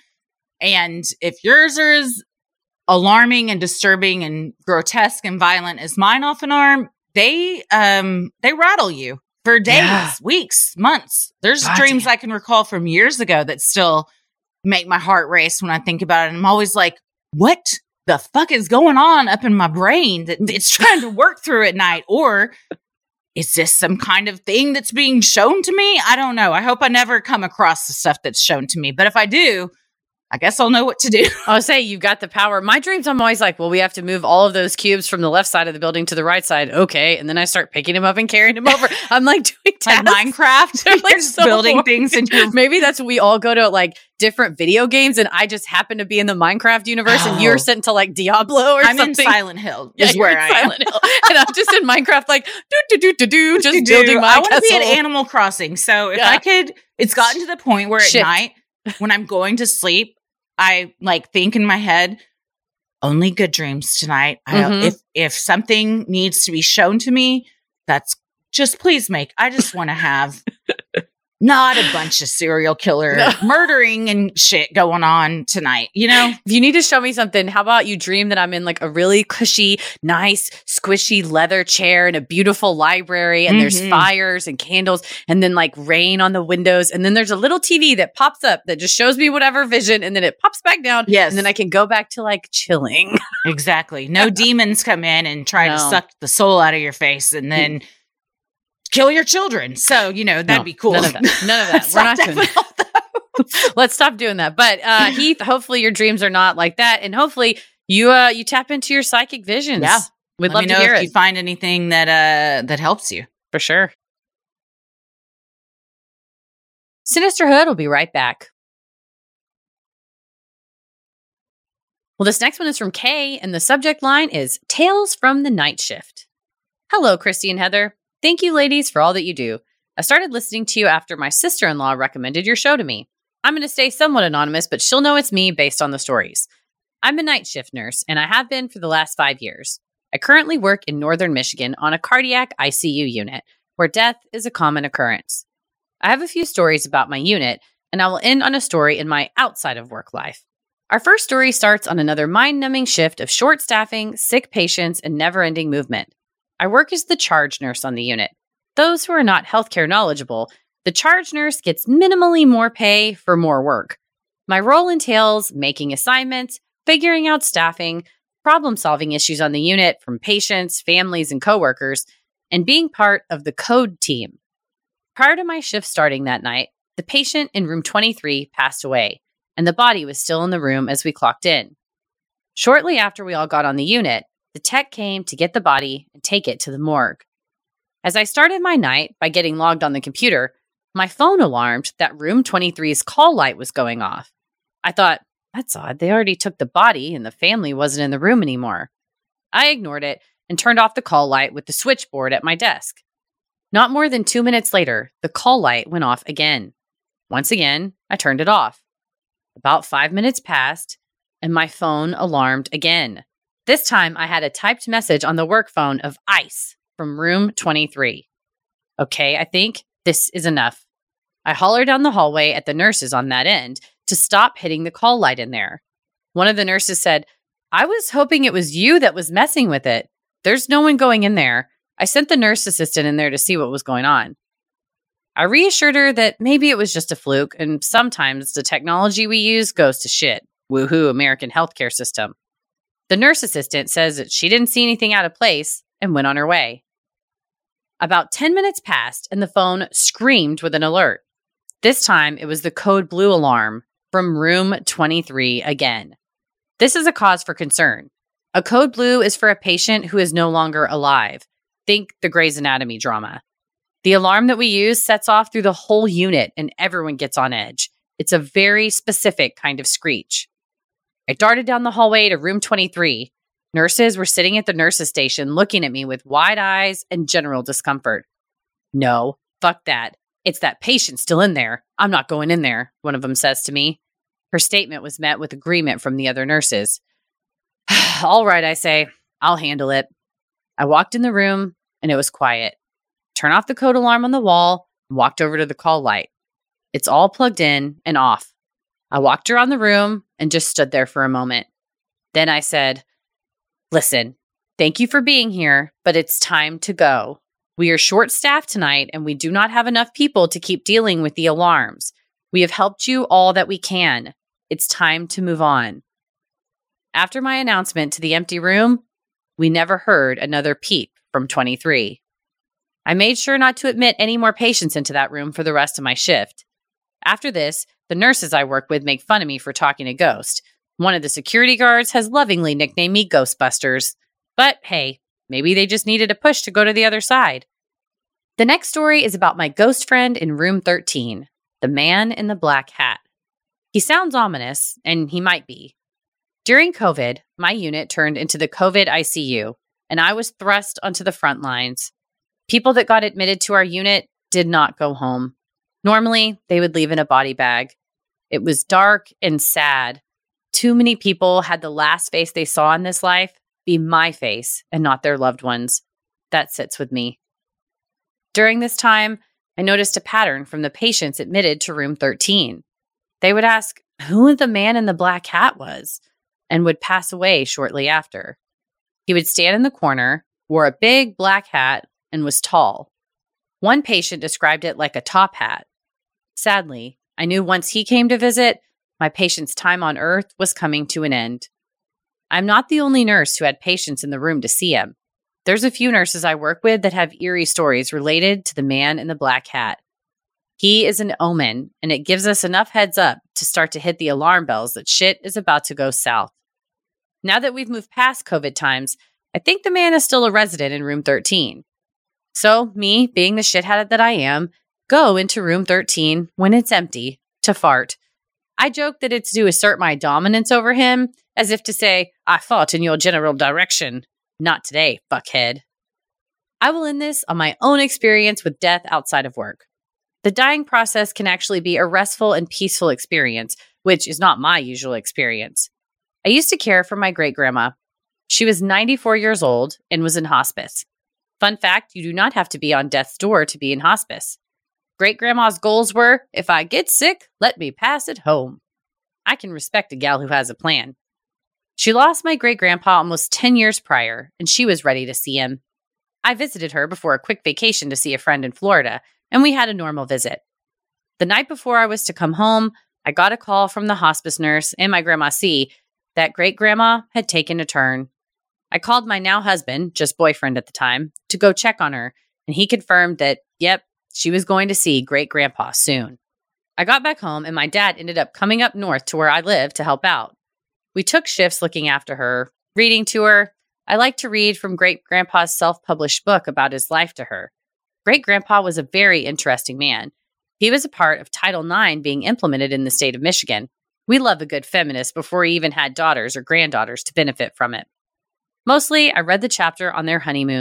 And if yours are as alarming and disturbing and grotesque and violent as mine often are, they um they rattle you for days, Yeah. weeks, months. There's God dreams damn. I can recall from years ago that still make my heart race when I think about it. And I'm always like, what the fuck is going on up in my brain that it's trying to work through at night? Or is this some kind of thing that's being shown to me? I don't know. I hope I never come across the stuff that's shown to me. But if I do, I guess I'll know what to do. I'll say you've got the power. My dreams, I'm always like, well, we have to move all of those cubes from the left side of the building to the right side. Okay. And then I start picking them up and carrying them over. I'm like doing Like tasks. Minecraft, They're you're like just so building boring. things in your Maybe that's what we all go to like different video games and I just happen to be in the Minecraft universe and you're Oh. sent to like Diablo or I'm something. in Silent Hill Yeah, is you're where in I Silent Hill. And I'm just in Minecraft like do do do do do just am. building my I want to be castle. at Animal Crossing. So if Yeah. I could, it's gotten to the point where at Shift. night when I'm going to sleep, I like think in my head, only good dreams tonight. I, Mhm. if if something needs to be shown to me, that's just please make. I just want to have not a bunch of serial killer No. murdering and shit going on tonight. You know, If you need to show me something, how about you dream that I'm in like a really cushy, nice, squishy leather chair in a beautiful library and there's Mhm. fires and candles and then like rain on the windows. And then there's a little T V that pops up that just shows me whatever vision and then it pops back down. Yes. And then I can go back to like chilling. exactly. No demons come in and try to No. suck the soul out of your face and then kill your children. So, you know, that'd No, be cool. None of that. None of that. We're not doing that. Let's stop doing that. But uh, Heath, hopefully your dreams are not like that. And hopefully you uh, you tap into your psychic visions. Yeah. We'd Let love me to know hear if it. you find anything that uh that helps you. For sure. Sinisterhood will be right back. Well, this next one is from Kay, and the subject line is Tales from the Night Shift. Hello, Christy and Heather. Thank you, ladies, for all that you do. I started listening to you after my sister-in-law recommended your show to me. I'm going to stay somewhat anonymous, but she'll know it's me based on the stories. I'm a night shift nurse, and I have been for the last five years. I currently work in northern Michigan on a cardiac I C U unit, where death is a common occurrence. I have a few stories about my unit, and I will end on a story in my outside of work life. Our first story starts on another mind-numbing shift of short staffing, sick patients, and never-ending movement. I work as the charge nurse on the unit. Those who are not healthcare knowledgeable, the charge nurse gets minimally more pay for more work. My role entails making assignments, figuring out staffing, problem-solving issues on the unit from patients, families, and coworkers, and being part of the code team. Prior to my shift starting that night, the patient in room twenty-three passed away, and the body was still in the room as we clocked in. Shortly after we all got on the unit, the tech came to get the body and take it to the morgue. As I started my night by getting logged on the computer, my phone alarmed that room twenty-three's call light was going off. I thought, that's odd. They already took the body and the family wasn't in the room anymore. I ignored it and turned off the call light with the switchboard at my desk. Not more than two minutes later, the call light went off again. Once again, I turned it off. About five minutes passed, and my phone alarmed again. This time, I had a typed message on the work phone of ICE from room twenty-three. Okay, I think this is enough. I hollered down the hallway at the nurses on that end to stop hitting the call light in there. One of the nurses said, I was hoping it was you that was messing with it. There's no one going in there. I sent the nurse assistant in there to see what was going on. I reassured her that maybe it was just a fluke, and sometimes the technology we use goes to shit. Woohoo, American healthcare system. The nurse assistant says that she didn't see anything out of place and went on her way. About ten minutes passed and the phone screamed with an alert. This time it was the code blue alarm from room twenty-three again. This is a cause for concern. A code blue is for a patient who is no longer alive. Think the Grey's Anatomy drama. The alarm that we use sets off through the whole unit and everyone gets on edge. It's a very specific kind of screech. I darted down the hallway to room twenty-three. Nurses were sitting at the nurses' station looking at me with wide eyes and general discomfort. No, fuck that. It's that patient still in there. I'm not going in there, one of them says to me. Her statement was met with agreement from the other nurses. All right, I say. I'll handle it. I walked in the room and it was quiet. Turn off the code alarm on the wall and walked over to the call light. It's all plugged in and off. I walked around the room and just stood there for a moment. Then I said, listen, thank you for being here, but it's time to go. We are short-staffed tonight and we do not have enough people to keep dealing with the alarms. We have helped you all that we can. It's time to move on. After my announcement to the empty room, we never heard another peep from twenty-three. I made sure not to admit any more patients into that room for the rest of my shift. After this, the nurses I work with make fun of me for talking to ghosts. One of the security guards has lovingly nicknamed me Ghostbusters. But hey, maybe they just needed a push to go to the other side. The next story is about my ghost friend in room thirteen, the man in the black hat. He sounds ominous, and he might be. During COVID, my unit turned into the COVID I C U, and I was thrust onto the front lines. People that got admitted to our unit did not go home. Normally, they would leave in a body bag. It was dark and sad. Too many people had the last face they saw in this life be my face and not their loved ones. That sits with me. During this time, I noticed a pattern from the patients admitted to room thirteen. They would ask who the man in the black hat was and would pass away shortly after. He would stand in the corner, wore a big black hat, and was tall. One patient described it like a top hat. Sadly, I knew once he came to visit, my patient's time on Earth was coming to an end. I'm not the only nurse who had patients in the room to see him. There's a few nurses I work with that have eerie stories related to the man in the black hat. He is an omen, and it gives us enough heads up to start to hit the alarm bells that shit is about to go south. Now that we've moved past COVID times, I think the man is still a resident in room thirteen. So, me, being the shithead that I am, go into room thirteen when it's empty to fart. I joke that it's to assert my dominance over him, as if to say, I fought in your general direction. Not today, fuckhead. I will end this on my own experience with death outside of work. The dying process can actually be a restful and peaceful experience, which is not my usual experience. I used to care for my great-grandma. She was ninety-four years old and was in hospice. Fun fact, you do not have to be on death's door to be in hospice. Great-grandma's goals were, if I get sick, let me pass it home. I can respect a gal who has a plan. She lost my great-grandpa almost ten years prior, and she was ready to see him. I visited her before a quick vacation to see a friend in Florida, and we had a normal visit. The night before I was to come home, I got a call from the hospice nurse and my Grandma C that great-grandma had taken a turn. I called my now husband, just boyfriend at the time, to go check on her, and he confirmed that, yep, she was going to see great-grandpa soon. I got back home, and my dad ended up coming up north to where I live to help out. We took shifts looking after her, reading to her. I like to read from great-grandpa's self-published book about his life to her. Great-grandpa was a very interesting man. He was a part of Title nine being implemented in the state of Michigan. We love a good feminist before he even had daughters or granddaughters to benefit from it. Mostly, I read the chapter on their honeymoon.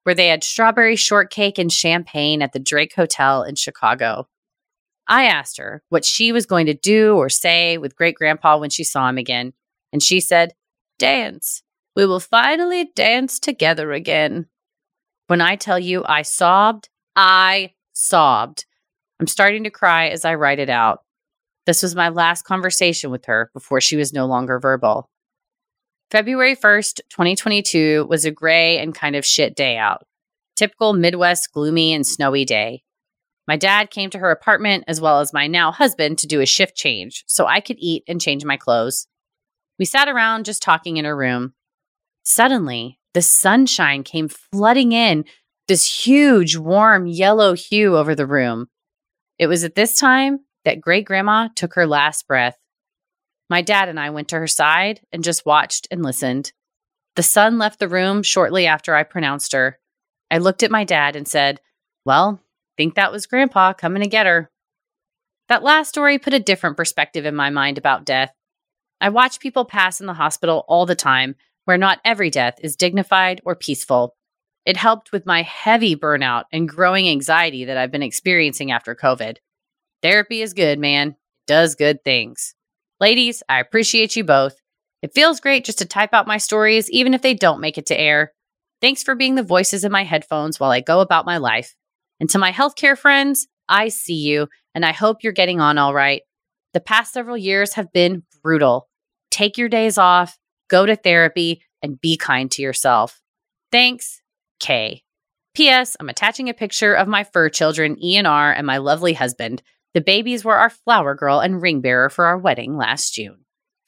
where they had strawberry shortcake and champagne at the Drake Hotel in Chicago. I asked her what she was going to do or say with great-grandpa when she saw him again, and she said, "Dance. We will finally dance together again." When I tell you I sobbed, I sobbed. I'm starting to cry as I write it out. This was my last conversation with her before she was no longer verbal. February first, twenty twenty-two was a gray and kind of shit day out. Typical Midwest gloomy and snowy day. My dad came to her apartment as well as my now husband to do a shift change so I could eat and change my clothes. We sat around just talking in her room. Suddenly, the sunshine came flooding in, this huge, warm yellow hue over the room. It was at this time that great-grandma took her last breath. My dad and I went to her side and just watched and listened. The sun left the room shortly after I pronounced her. I looked at my dad and said, "Well, think that was Grandpa coming to get her." That last story put a different perspective in my mind about death. I watch people pass in the hospital all the time, where not every death is dignified or peaceful. It helped with my heavy burnout and growing anxiety that I've been experiencing after COVID. Therapy is good, man. It does good things. Ladies, I appreciate you both. It feels great just to type out my stories, even if they don't make it to air. Thanks for being the voices in my headphones while I go about my life. And to my healthcare friends, I see you, and I hope you're getting on all right. The past several years have been brutal. Take your days off, go to therapy, and be kind to yourself. Thanks, Kay. P S. I'm attaching a picture of my fur children, E and R, and my lovely husband. The babies were our flower girl and ring bearer for our wedding last June.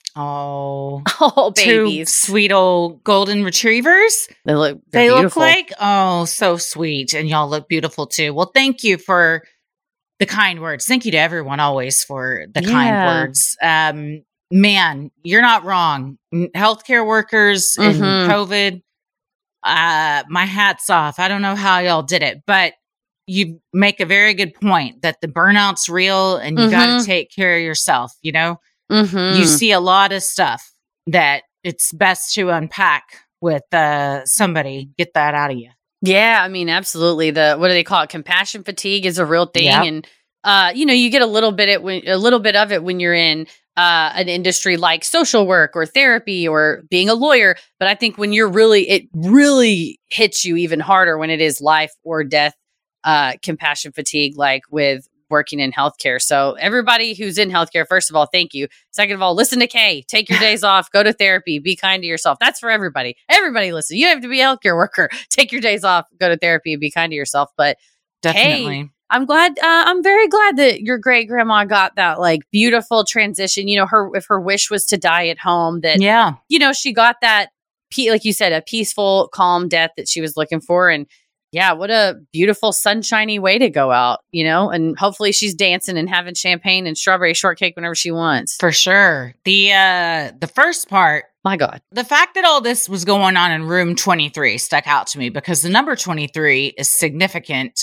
Oh, Oh, two babies. sweet old golden retrievers. They look, They they're look beautiful. like, oh, so sweet. And y'all look beautiful too. Well, thank you for the kind words. Thank you to everyone always for the Yeah. kind words. Um, man, you're not wrong. N- Healthcare workers and Mhm. COVID, uh, my hat's off. I don't know how y'all did it, but you make a very good point that the burnout's real and you got Mhm. to take care of yourself. You know, Mhm. you see a lot of stuff that it's best to unpack with uh, somebody. Get that out of you. Yeah, I mean, absolutely. The what do they call it? Compassion fatigue is a real thing, Yep. and uh, you know, you get a little bit it when a little bit of it when you're in uh, an industry like social work or therapy or being a lawyer. But I think when you're really, it really hits you even harder when it is life or death uh, compassion fatigue, like with working in healthcare. So everybody who's in healthcare, first of all, thank you. Second of all, listen to Kay. Take your days off. Go to therapy. Be kind to yourself. That's for everybody. Everybody listen. You don't have to be a healthcare worker. Take your days off. Go to therapy and be kind to yourself. But Definitely. Hey, I'm glad. Uh, I'm very glad that your great grandma got that like beautiful transition. You know, her if her wish was to die at home, that Yeah. you know she got that, pe- like you said, a peaceful, calm death that she was looking for. And yeah, what a beautiful, sunshiny way to go out. You know, and hopefully she's dancing and having champagne and strawberry shortcake whenever she wants. For sure. The uh the first part, My God. the fact that all this was going on in room twenty-three stuck out to me because the number twenty-three is significant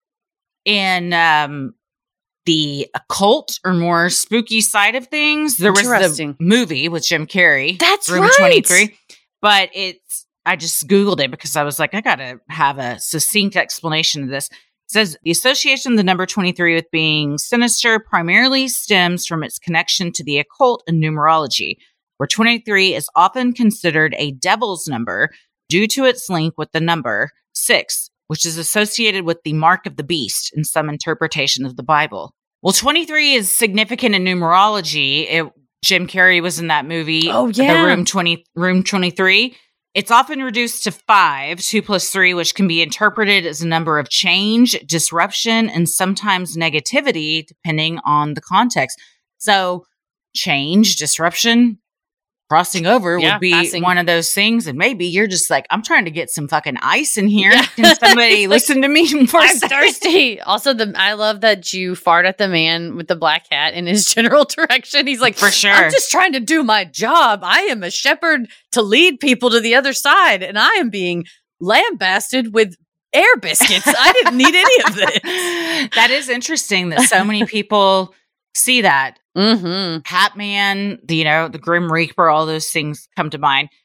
in um the occult or more spooky side of things. There was the Interesting. movie with Jim Carrey. That's Room right. twenty-three. But it's I just Googled it because I was like, I gotta have a succinct explanation of this. It says the association of the number twenty-three with being sinister primarily stems from its connection to the occult and numerology, where twenty-three is often considered a devil's number due to its link with the number six, which is associated with the mark of the beast in some interpretation of the Bible. Well, twenty-three is significant in numerology. It, Jim Carrey was in that movie. Oh, yeah. The room twenty, room twenty-three. It's often reduced to five, two plus three, which can be interpreted as a number of change, disruption, and sometimes negativity, depending on the context. So change, disruption, crossing over Yeah, would be passing. one of those things. And maybe you're just like, I'm trying to get some fucking ice in here. Yeah. Can somebody He's like, listen to me for a I'm second? thirsty. Also, the I love that you fart at the man with the black hat in his general direction. He's like, For sure. I'm just trying to do my job. I am a shepherd to lead people to the other side, and I am being lambasted with air biscuits. I didn't need any of this. That is interesting that so many people see that. Mm-hmm. Hat Man, the, you know, the Grim Reaper, all those things come to mind.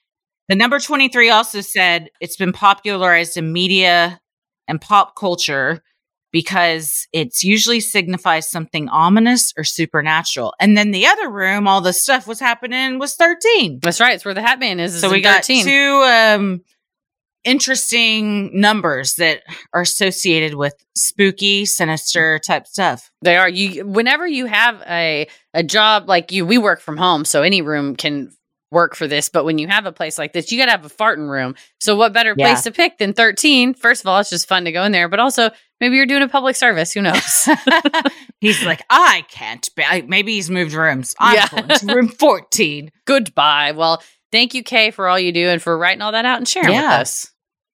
The number twenty-three also said it's been popularized in media and pop culture because it's usually signifies something ominous or supernatural. And then the other room, all the stuff was happening, was thirteen. That's right. It's where the Hat Man is. is so we thirteen. got two um, interesting numbers that are associated with spooky, sinister type stuff. They are. You whenever you have a a job like you, we work from home, so any room can work for this. But when you have a place like this, you got to have a farting room. So what better Yeah. place to pick than thirteen? First of all, it's just fun to go in there, but also maybe you're doing a public service. Who knows? He's like, I can't. Be- I, maybe he's moved rooms. I'm Yeah. going to room fourteen. Goodbye. Well, thank you, Kay, for all you do and for writing all that out and sharing Yeah. with us.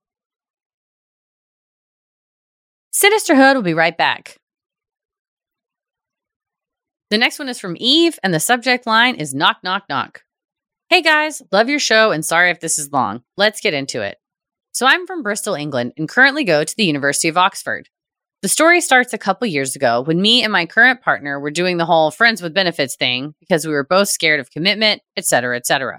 Sinisterhood will be right back. The next one is from Eve, and the subject line is knock, knock, knock. Hey guys, love your show and sorry if this is long. Let's get into it. So I'm from Bristol, England, and currently go to the University of Oxford. The story starts a couple years ago when me and my current partner were doing the whole friends with benefits thing because we were both scared of commitment, et cetera, et cetera.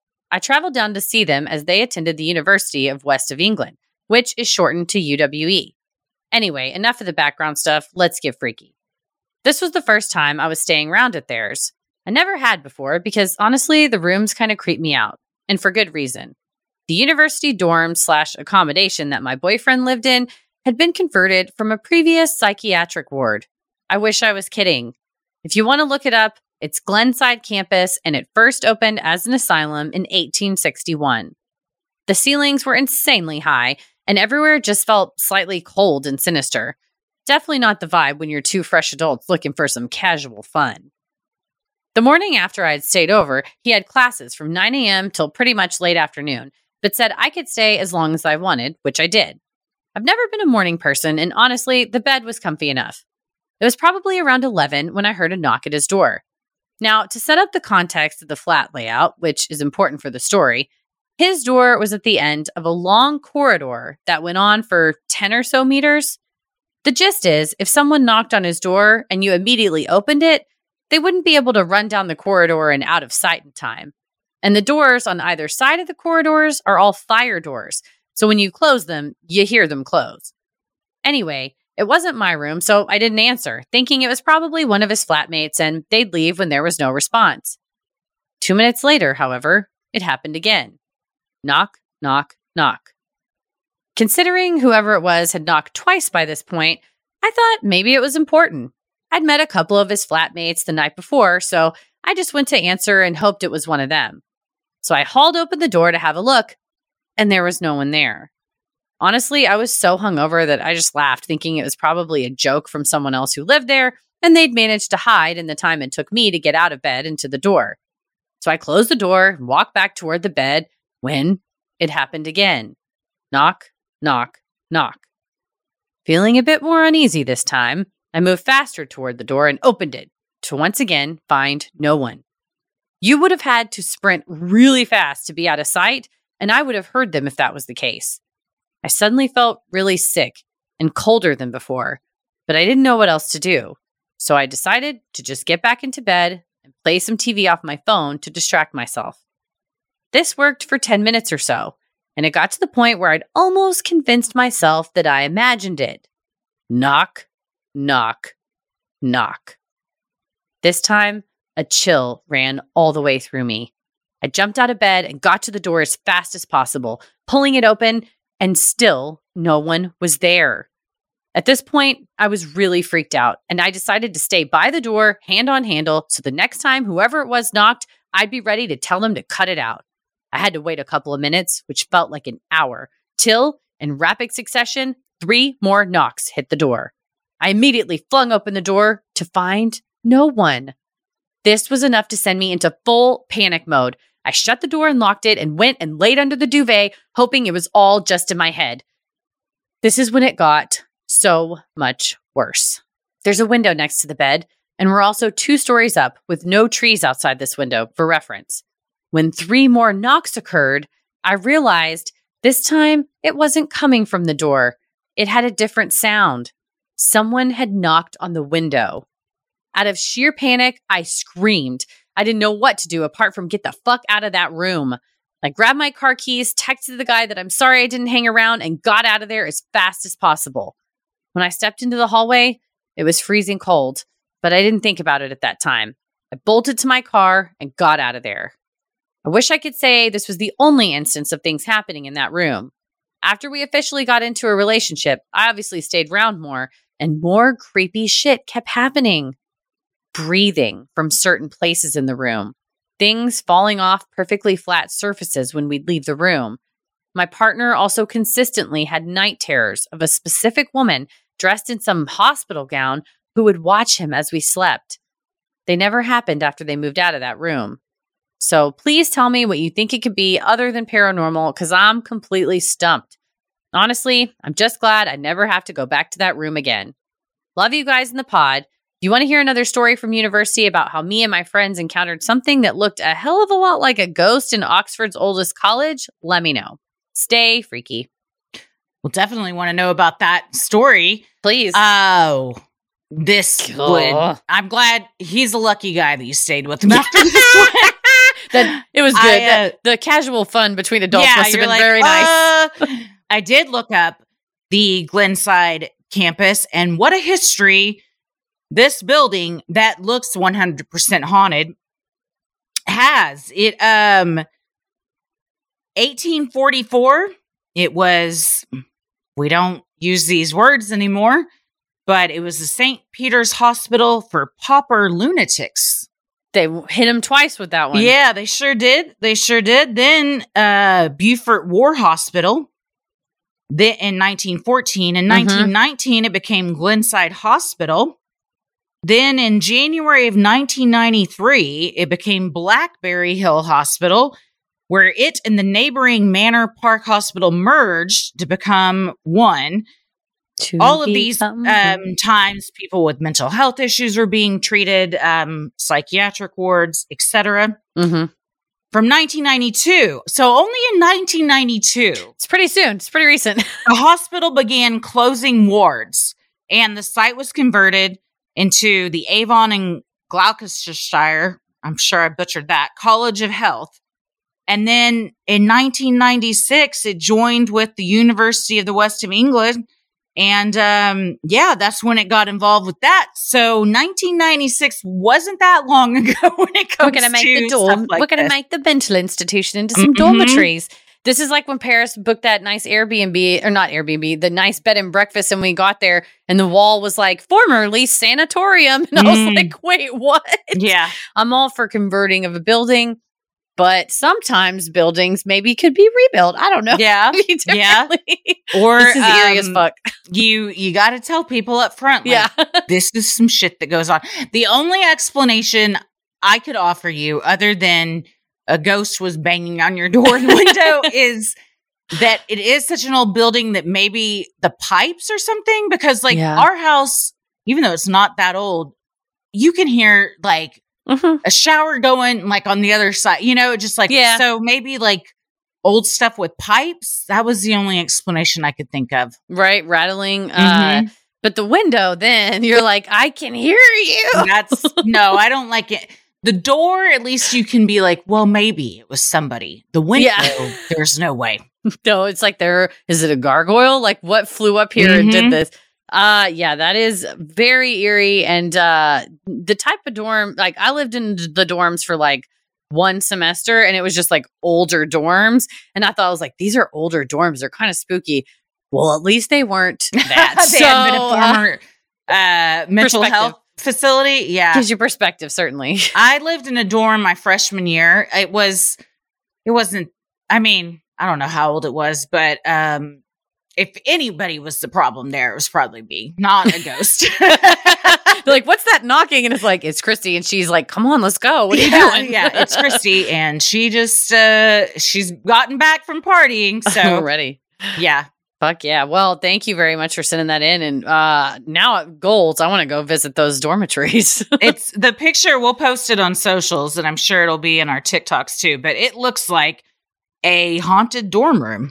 I traveled down to see them as they attended the University of West of England, which is shortened to U W E. Anyway, enough of the background stuff. Let's get freaky. This was the first time I was staying around at theirs. I never had before because honestly, the rooms kind of creeped me out, and for good reason. The university dorm slash accommodation that my boyfriend lived in had been converted from a previous psychiatric ward. I wish I was kidding. If you want to look it up, it's Glenside campus, and it first opened as an asylum in eighteen sixty-one. The ceilings were insanely high, and everywhere just felt slightly cold and sinister. Definitely not the vibe when you're two fresh adults looking for some casual fun. The morning after I had stayed over, he had classes from nine a.m. till pretty much late afternoon, but said I could stay as long as I wanted, which I did. I've never been a morning person, and honestly, the bed was comfy enough. It was probably around eleven when I heard a knock at his door. Now, to set up the context of the flat layout, which is important for the story, his door was at the end of a long corridor that went on for ten or so meters. The gist is, if someone knocked on his door and you immediately opened it, they wouldn't be able to run down the corridor and out of sight in time. And the doors on either side of the corridors are all fire doors, so when you close them, you hear them close. Anyway, it wasn't my room, so I didn't answer, thinking it was probably one of his flatmates and they'd leave when there was no response. Two minutes later, however, it happened again. Knock, knock, knock. Considering whoever it was had knocked twice by this point, I thought maybe it was important. I'd met a couple of his flatmates the night before, so I just went to answer and hoped it was one of them. So I hauled open the door to have a look, and there was no one there. Honestly, I was so hungover that I just laughed, thinking it was probably a joke from someone else who lived there, and they'd managed to hide in the time it took me to get out of bed and to the door. So I closed the door and walked back toward the bed when it happened again. Knock, knock, knock. Feeling a bit more uneasy this time, I moved faster toward the door and opened it to once again find no one. You would have had to sprint really fast to be out of sight, and I would have heard them if that was the case. I suddenly felt really sick and colder than before, but I didn't know what else to do. So I decided to just get back into bed and play some T V off my phone to distract myself. This worked for ten minutes or so, and it got to the point where I'd almost convinced myself that I imagined it. Knock, knock, knock. This time, a chill ran all the way through me. I jumped out of bed and got to the door as fast as possible, pulling it open, and still no one was there. At this point, I was really freaked out, and I decided to stay by the door, hand on handle, so the next time whoever it was knocked, I'd be ready to tell them to cut it out. I had to wait a couple of minutes, which felt like an hour, till, in rapid succession, three more knocks hit the door. I immediately flung open the door to find no one. This was enough to send me into full panic mode. I shut the door and locked it and went and laid under the duvet, hoping it was all just in my head. This is when it got so much worse. There's a window next to the bed, and we're also two stories up with no trees outside this window for reference. When three more knocks occurred, I realized this time it wasn't coming from the door. It had a different sound. Someone had knocked on the window. Out of sheer panic, I screamed. I didn't know what to do apart from get the fuck out of that room. I grabbed my car keys, texted the guy that I'm sorry I didn't hang around, and got out of there as fast as possible. When I stepped into the hallway, it was freezing cold, but I didn't think about it at that time. I bolted to my car and got out of there. I wish I could say this was the only instance of things happening in that room. After we officially got into a relationship, I obviously stayed around more, and more creepy shit kept happening. Breathing from certain places in the room. Things falling off perfectly flat surfaces when we'd leave the room. My partner also consistently had night terrors of a specific woman dressed in some hospital gown who would watch him as we slept. They never happened after they moved out of that room. So please tell me what you think it could be other than paranormal, because I'm completely stumped. Honestly, I'm just glad I never have to go back to that room again. Love you guys in the pod. If you want to hear another story from university about how me and my friends encountered something that looked a hell of a lot like a ghost in Oxford's oldest college, let me know. Stay freaky. We'll definitely want to know about that story. Please. Oh, this Cool. would. I'm glad he's a lucky guy that you stayed with him after this one. That it was good. I, uh, the, the casual fun between adults yeah, must have you're been like, very nice. uh, I did look up the Glenside campus, and what a history this building that looks one hundred percent haunted has. It um eighteen forty-four, it was, we don't use these words anymore, but it was the Saint Peter's Hospital for Pauper Lunatics. They hit him twice with that one. Yeah, they sure did. They sure did. Then uh, Beaufort War Hospital then in nineteen fourteen. In Mhm. nineteen nineteen, it became Glenside Hospital. Then in January of nineteen ninety-three, it became Blackberry Hill Hospital, where it and the neighboring Manor Park Hospital merged to become one. To All of be these um, something. times, people with mental health issues were being treated, um, psychiatric wards, et cetera. Mhm. From nineteen ninety-two. So only in nineteen ninety-two, It's pretty soon. It's pretty recent. the hospital began closing wards, and the site was converted into the Avon and Gloucestershire, I'm sure I butchered that, College of Health. And then in nineteen ninety-six, it joined with the University of the West of England. And um, yeah, that's when it got involved with that. So nineteen ninety-six wasn't that long ago when it comes We're gonna make to the dorm. stuff like we're gonna this. make the mental institution into some Mhm. dormitories. This is like when Paris booked that nice Airbnb, or not Airbnb, the nice bed and breakfast, and we got there, and the wall was like formerly sanatorium, and I was Mm. like, wait, what? Yeah. I'm all for converting of a building, but sometimes buildings maybe could be rebuilt. I don't know. Yeah. Maybe Yeah. differently. Or This is eerie as um, fuck. you you got to tell people up front. Like, Yeah. this is some shit that goes on. The only explanation I could offer you, other than a ghost was banging on your door and window, is that it is such an old building that maybe the pipes or something. Because like Yeah. our house, even though it's not that old, you can hear like Mhm. a shower going like on the other side. You know, just like Yeah. so maybe like old stuff with pipes. That was the only explanation I could think of. Right. Rattling. Uh, Mhm. but the window, then you're like, I can hear you. That's no, I don't like it. The door, at least you can be like, well, maybe it was somebody. The window, Yeah. there's no way. No, it's like there is it a gargoyle? Like what flew up here and did Mhm. this? Uh yeah, that is very eerie. And uh the type of dorm, like I lived in the dorms for like one semester, and it was just like older dorms. And I thought I was like, these are older dorms. They're kind of spooky. Well, at least they weren't that. they so had been a uh, former uh, mental perspective. health facility. Yeah. gives you perspective, certainly. I lived in a dorm my freshman year. It was, it wasn't, I mean, I don't know how old it was, but um, if anybody was the problem there, it was probably me, not a ghost. They're like, what's that knocking? And it's like, it's Christy. And she's like, come on, let's go. What are yeah, you doing? yeah, it's Christy, and she just uh she's gotten back from partying. So Already. yeah. Fuck yeah. Well, thank you very much for sending that in. And uh now at Gold's, I want to go visit those dormitories. It's the picture, we'll post it on socials, and I'm sure it'll be in our TikToks too, but it looks like a haunted dorm room.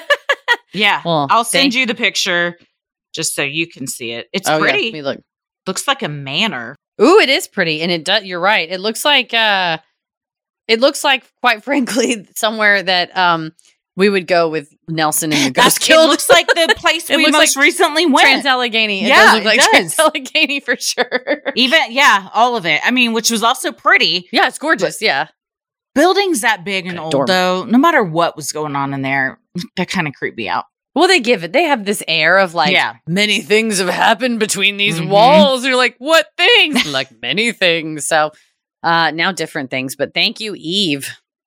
Yeah. Well, I'll send thank- you the picture just so you can see it. It's Oh, yeah. pretty. Let me look. Looks like a manor. Ooh, it is pretty. And it does, you're right. It looks like uh It looks like, quite frankly, somewhere that um we would go with Nelson and the ghost That's, killed. It looks like the place It we looks most like recently went. Trans-Allegheny. It Yeah, does look like it does. Trans-Allegheny for sure. Even, yeah, all of it. I mean, which was also pretty. Yeah, it's gorgeous. Yeah. Buildings that big and Kinda old, dormant. though, no matter what was going on in there, that kind of creeped me out. Well, they give it. They have this air of like, Yeah. many things have happened between these Mhm. walls. You're like, what things? Like many things. So uh now different things. But thank you, Eve.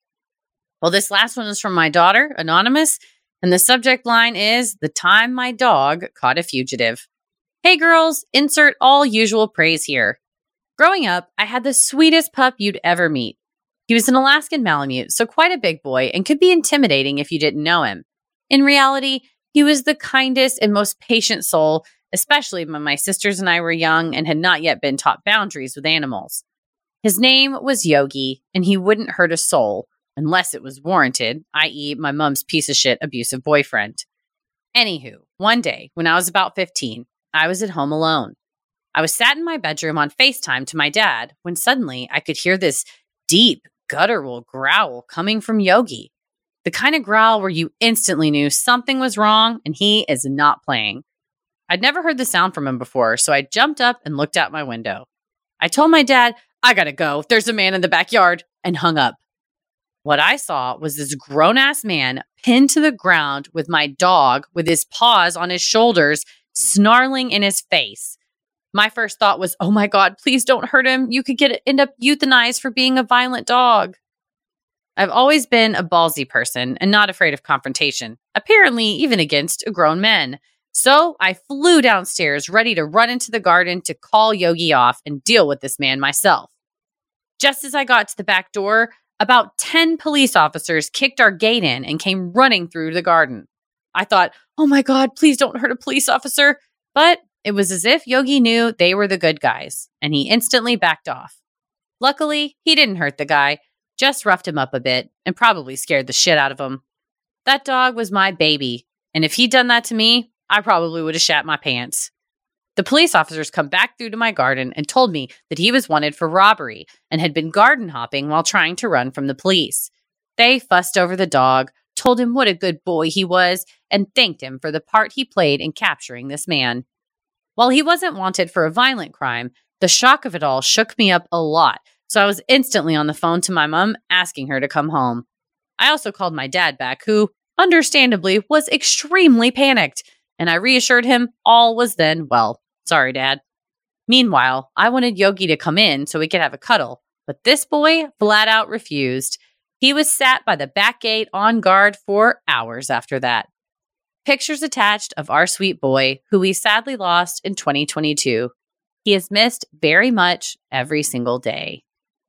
Well, this last one is from my daughter, Anonymous. And the subject line is The Time My Dog Caught a Fugitive. Hey girls, insert all usual praise here. Growing up, I had the sweetest pup you'd ever meet. He was an Alaskan Malamute, so quite a big boy and could be intimidating if you didn't know him. In reality, he was the kindest and most patient soul, especially when my sisters and I were young and had not yet been taught boundaries with animals. His name was Yogi, and he wouldn't hurt a soul, unless it was warranted, that is my mom's piece of shit abusive boyfriend. Anywho, one day, when I was about fifteen, I was at home alone. I was sat in my bedroom on FaceTime to my dad when suddenly I could hear this deep, guttural growl coming from Yogi. The kind of growl where you instantly knew something was wrong and he is not playing. I'd never heard the sound from him before, so I jumped up and looked out my window. I told my dad, I gotta go, there's a man in the backyard, and hung up. What I saw was this grown-ass man pinned to the ground with my dog with his paws on his shoulders, snarling in his face. My first thought was, oh my God, please don't hurt him. You could get end up euthanized for being a violent dog. I've always been a ballsy person and not afraid of confrontation, apparently even against grown men. So I flew downstairs, ready to run into the garden to call Yogi off and deal with this man myself. Just as I got to the back door, about ten police officers kicked our gate in and came running through the garden. I thought, oh my God, please don't hurt a police officer. But it was as if Yogi knew they were the good guys, and he instantly backed off. Luckily, he didn't hurt the guy, just roughed him up a bit and probably scared the shit out of him. That dog was my baby, and if he'd done that to me, I probably would have shat my pants. The police officers come back through to my garden and told me that he was wanted for robbery and had been garden hopping while trying to run from the police. They fussed over the dog, told him what a good boy he was, and thanked him for the part he played in capturing this man. While he wasn't wanted for a violent crime, the shock of it all shook me up a lot, so I was instantly on the phone to my mom asking her to come home. I also called my dad back, who, understandably, was extremely panicked, and I reassured him all was then well. Sorry, Dad. Meanwhile, I wanted Yogi to come in so we could have a cuddle, but this boy flat out refused. He was sat by the back gate on guard for hours after that. Pictures attached of our sweet boy, who we sadly lost in twenty twenty-two. He is missed very much every single day.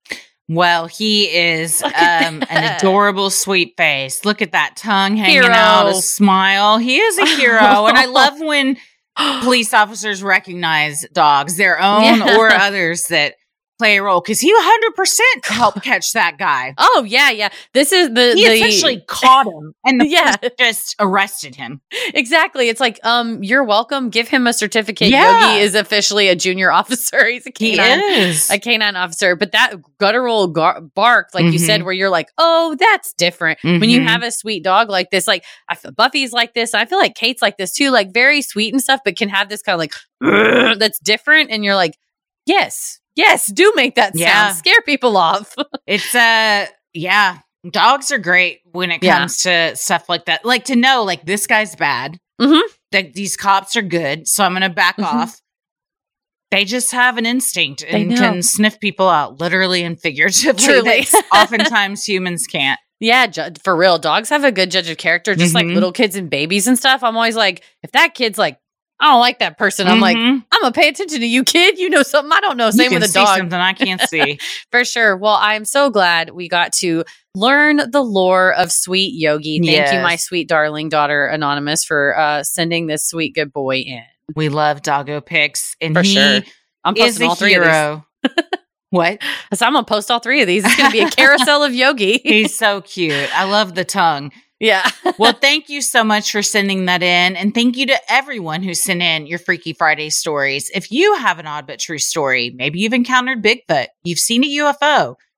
Well, he is Look at um, that. an adorable, sweet face. Look at that tongue hanging Hero. out, a smile. He is a hero. And I love when police officers recognize dogs, their own Yeah. or others that play a role. Because he one hundred percent helped catch that guy. Oh, yeah, yeah. This is the... He the, essentially caught him and the Yeah. police just arrested him. Exactly. It's like, um, you're welcome. Give him a certificate. Yeah. Yogi is officially a junior officer. He's a He canine. is. A canine officer. But that guttural gar- bark, like you Mhm. said, where you're like, oh, that's different. When you Mhm. have a sweet dog like this, like I feel Buffy's like this. I feel like Kate's like this too, like very sweet and stuff, but can have this kind of like, "Ugh," that's different. And you're like, yes, yes, do make that sound. Yeah. Scare people off. It's uh yeah, dogs are great when it Yeah. comes to stuff like that. Like to know like this guy's bad. Mhm. That these cops are good, so I'm going to back Mhm. off. They just have an instinct They and know. can sniff people out literally and figuratively. Truly. that oftentimes humans can't. Yeah, ju- for real. Dogs have a good judge of character, just like Mhm. little kids and babies and stuff. I'm always like, if that kid's like, I don't like that person, I'm like, Mhm. I'm going to pay attention to you, kid. You know something I don't know. You Same can with a see dog. something I can't see. For sure. Well, I'm so glad we got to learn the lore of sweet Yogi. Thank you, Yes. my sweet darling daughter, Anonymous, for uh, sending this sweet good boy in. We love doggo pics, and For he sure. I'm is posting a all three of these. hero. What? So I'm going to post all three of these. It's going to be a carousel of Yogi. He's so cute. I love the tongue. yeah. Well, thank you so much for sending that in. And thank you to everyone who sent in your Freaky Friday stories. If you have an odd but true story, maybe you've encountered Bigfoot, you've seen a U F O,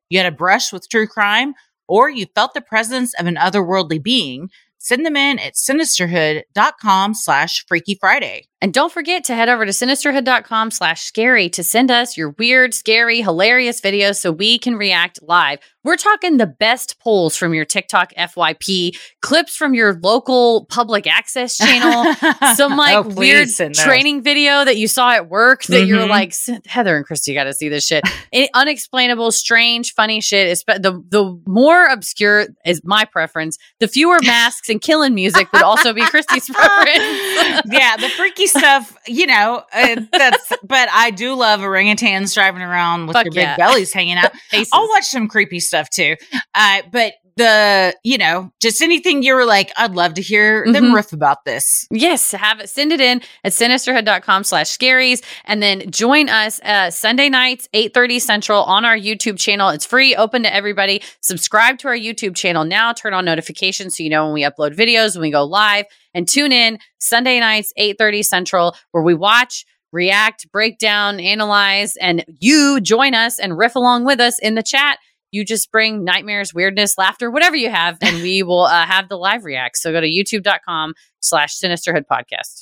you had a brush with true crime, or you felt the presence of an otherworldly being, send them in at sinisterhood.com slash Freaky Friday. And don't forget to head over to sinisterhood.com slash scary to send us your weird, scary, hilarious videos so we can react live. We're talking the best polls from your TikTok F Y P, clips from your local public access channel, some like Oh, weird please send those. training video that you saw at work that you're Mhm. like, Heather and Christy got to see this shit. It, unexplainable, strange, funny shit. It's, the, the more obscure is my preference. The fewer masks and killing music would also be Christy's preference. Yeah, the freaky stuff, you know, uh, that's, but I do love orangutans driving around with Fuck their yeah. big bellies hanging out. Faces. I'll watch some creepy stuff too. Uh, but the, you know, just anything you were like, I'd love to hear them Mhm. riff about this. Yes, have it. Send it in at sinisterhood.com slash scaries. And then join us uh, Sunday nights, eight thirty Central on our YouTube channel. It's free, open to everybody. Subscribe to our YouTube channel now. Turn on notifications so you know when we upload videos, when we go live. And tune in Sunday nights, eight thirty Central, where we watch, react, break down, analyze, and you join us and riff along with us in the chat. You just bring nightmares, weirdness, laughter, whatever you have, and we will uh, have the live react. So go to youtube.com slash Sinisterhood Podcast.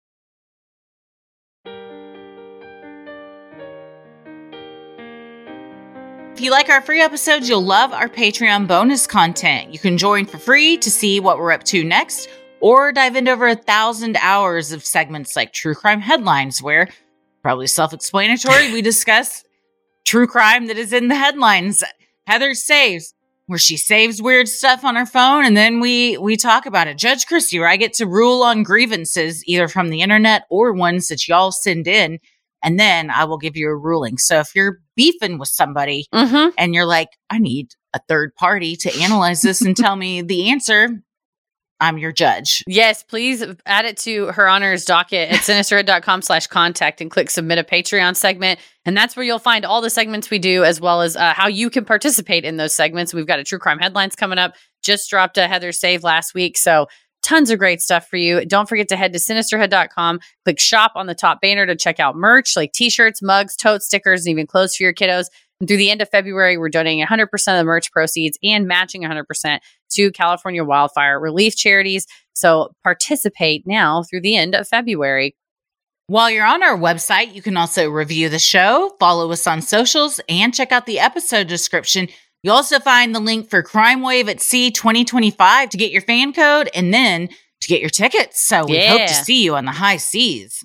If you like our free episodes, you'll love our Patreon bonus content. You can join for free to see what we're up to next, or dive into over a thousand hours of segments like True Crime Headlines, where, probably self-explanatory, we discuss true crime that is in the headlines. Heather Saves, where she saves weird stuff on her phone, and then we we talk about it. Judge Christy, where I get to rule on grievances, either from the internet or ones that y'all send in, and then I will give you a ruling. So if you're beefing with somebody Mm-hmm. and you're like, I need a third party to analyze this and tell me the answer, I'm your judge. Yes, please add it to Her Honor's docket at sinisterhood.com slash contact and click submit a Patreon segment. And that's where you'll find all the segments we do, as well as uh, how you can participate in those segments. We've got a True Crime Headlines coming up. Just dropped a Heather Save last week. So tons of great stuff for you. Don't forget to head to sinisterhood dot com, click shop on the top banner to check out merch like t-shirts, mugs, totes, stickers, and even clothes for your kiddos. And through the end of February, we're donating one hundred percent of the merch proceeds and matching one hundred percent to California wildfire relief charities. So participate now through the end of February. While you're on our website, you can also review the show, follow us on socials, and check out the episode description. You'll also find the link for Crime Wave at Sea twenty twenty-five to get your fan code and then to get your tickets. So we hope Yeah. to see you on the high seas.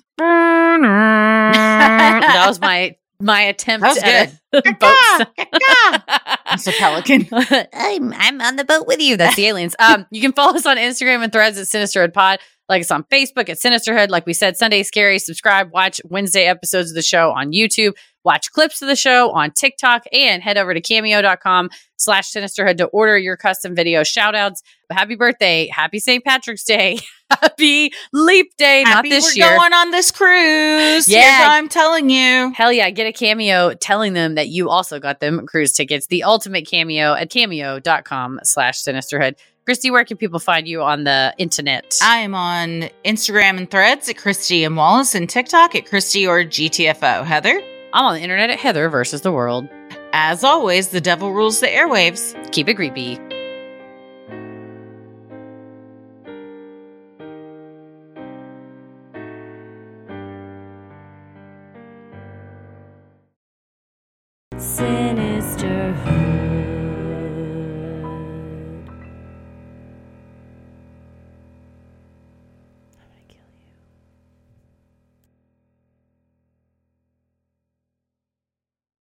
That was my my attempt That was at good. a boat. It's a pelican. I'm I'm on the boat with you. That's the aliens. Um, you can follow us on Instagram and Threads at Sinisterhood Pod. Like us on Facebook at Sinisterhood. Like we said, Sunday Scary. Subscribe. Watch Wednesday episodes of the show on YouTube. Watch clips of the show on TikTok, and head over to cameo.com slash Sinisterhood to order your custom video shout outs. But happy birthday. Happy Saint Patrick's Day. Happy Leap Day. Happy Not this we're year. going on this cruise. Yeah. Here's how I'm telling you. Hell yeah, get a Cameo telling them that you also got them cruise tickets. The ultimate Cameo at cameo.com slash Sinisterhood. Christy, where can people find you on the internet? I am on Instagram and Threads at Christy and Wallace, and TikTok at Christy or G T F O. Heather? I'm on the internet at Heather versus the world. As always, the devil rules the airwaves. Keep it creepy.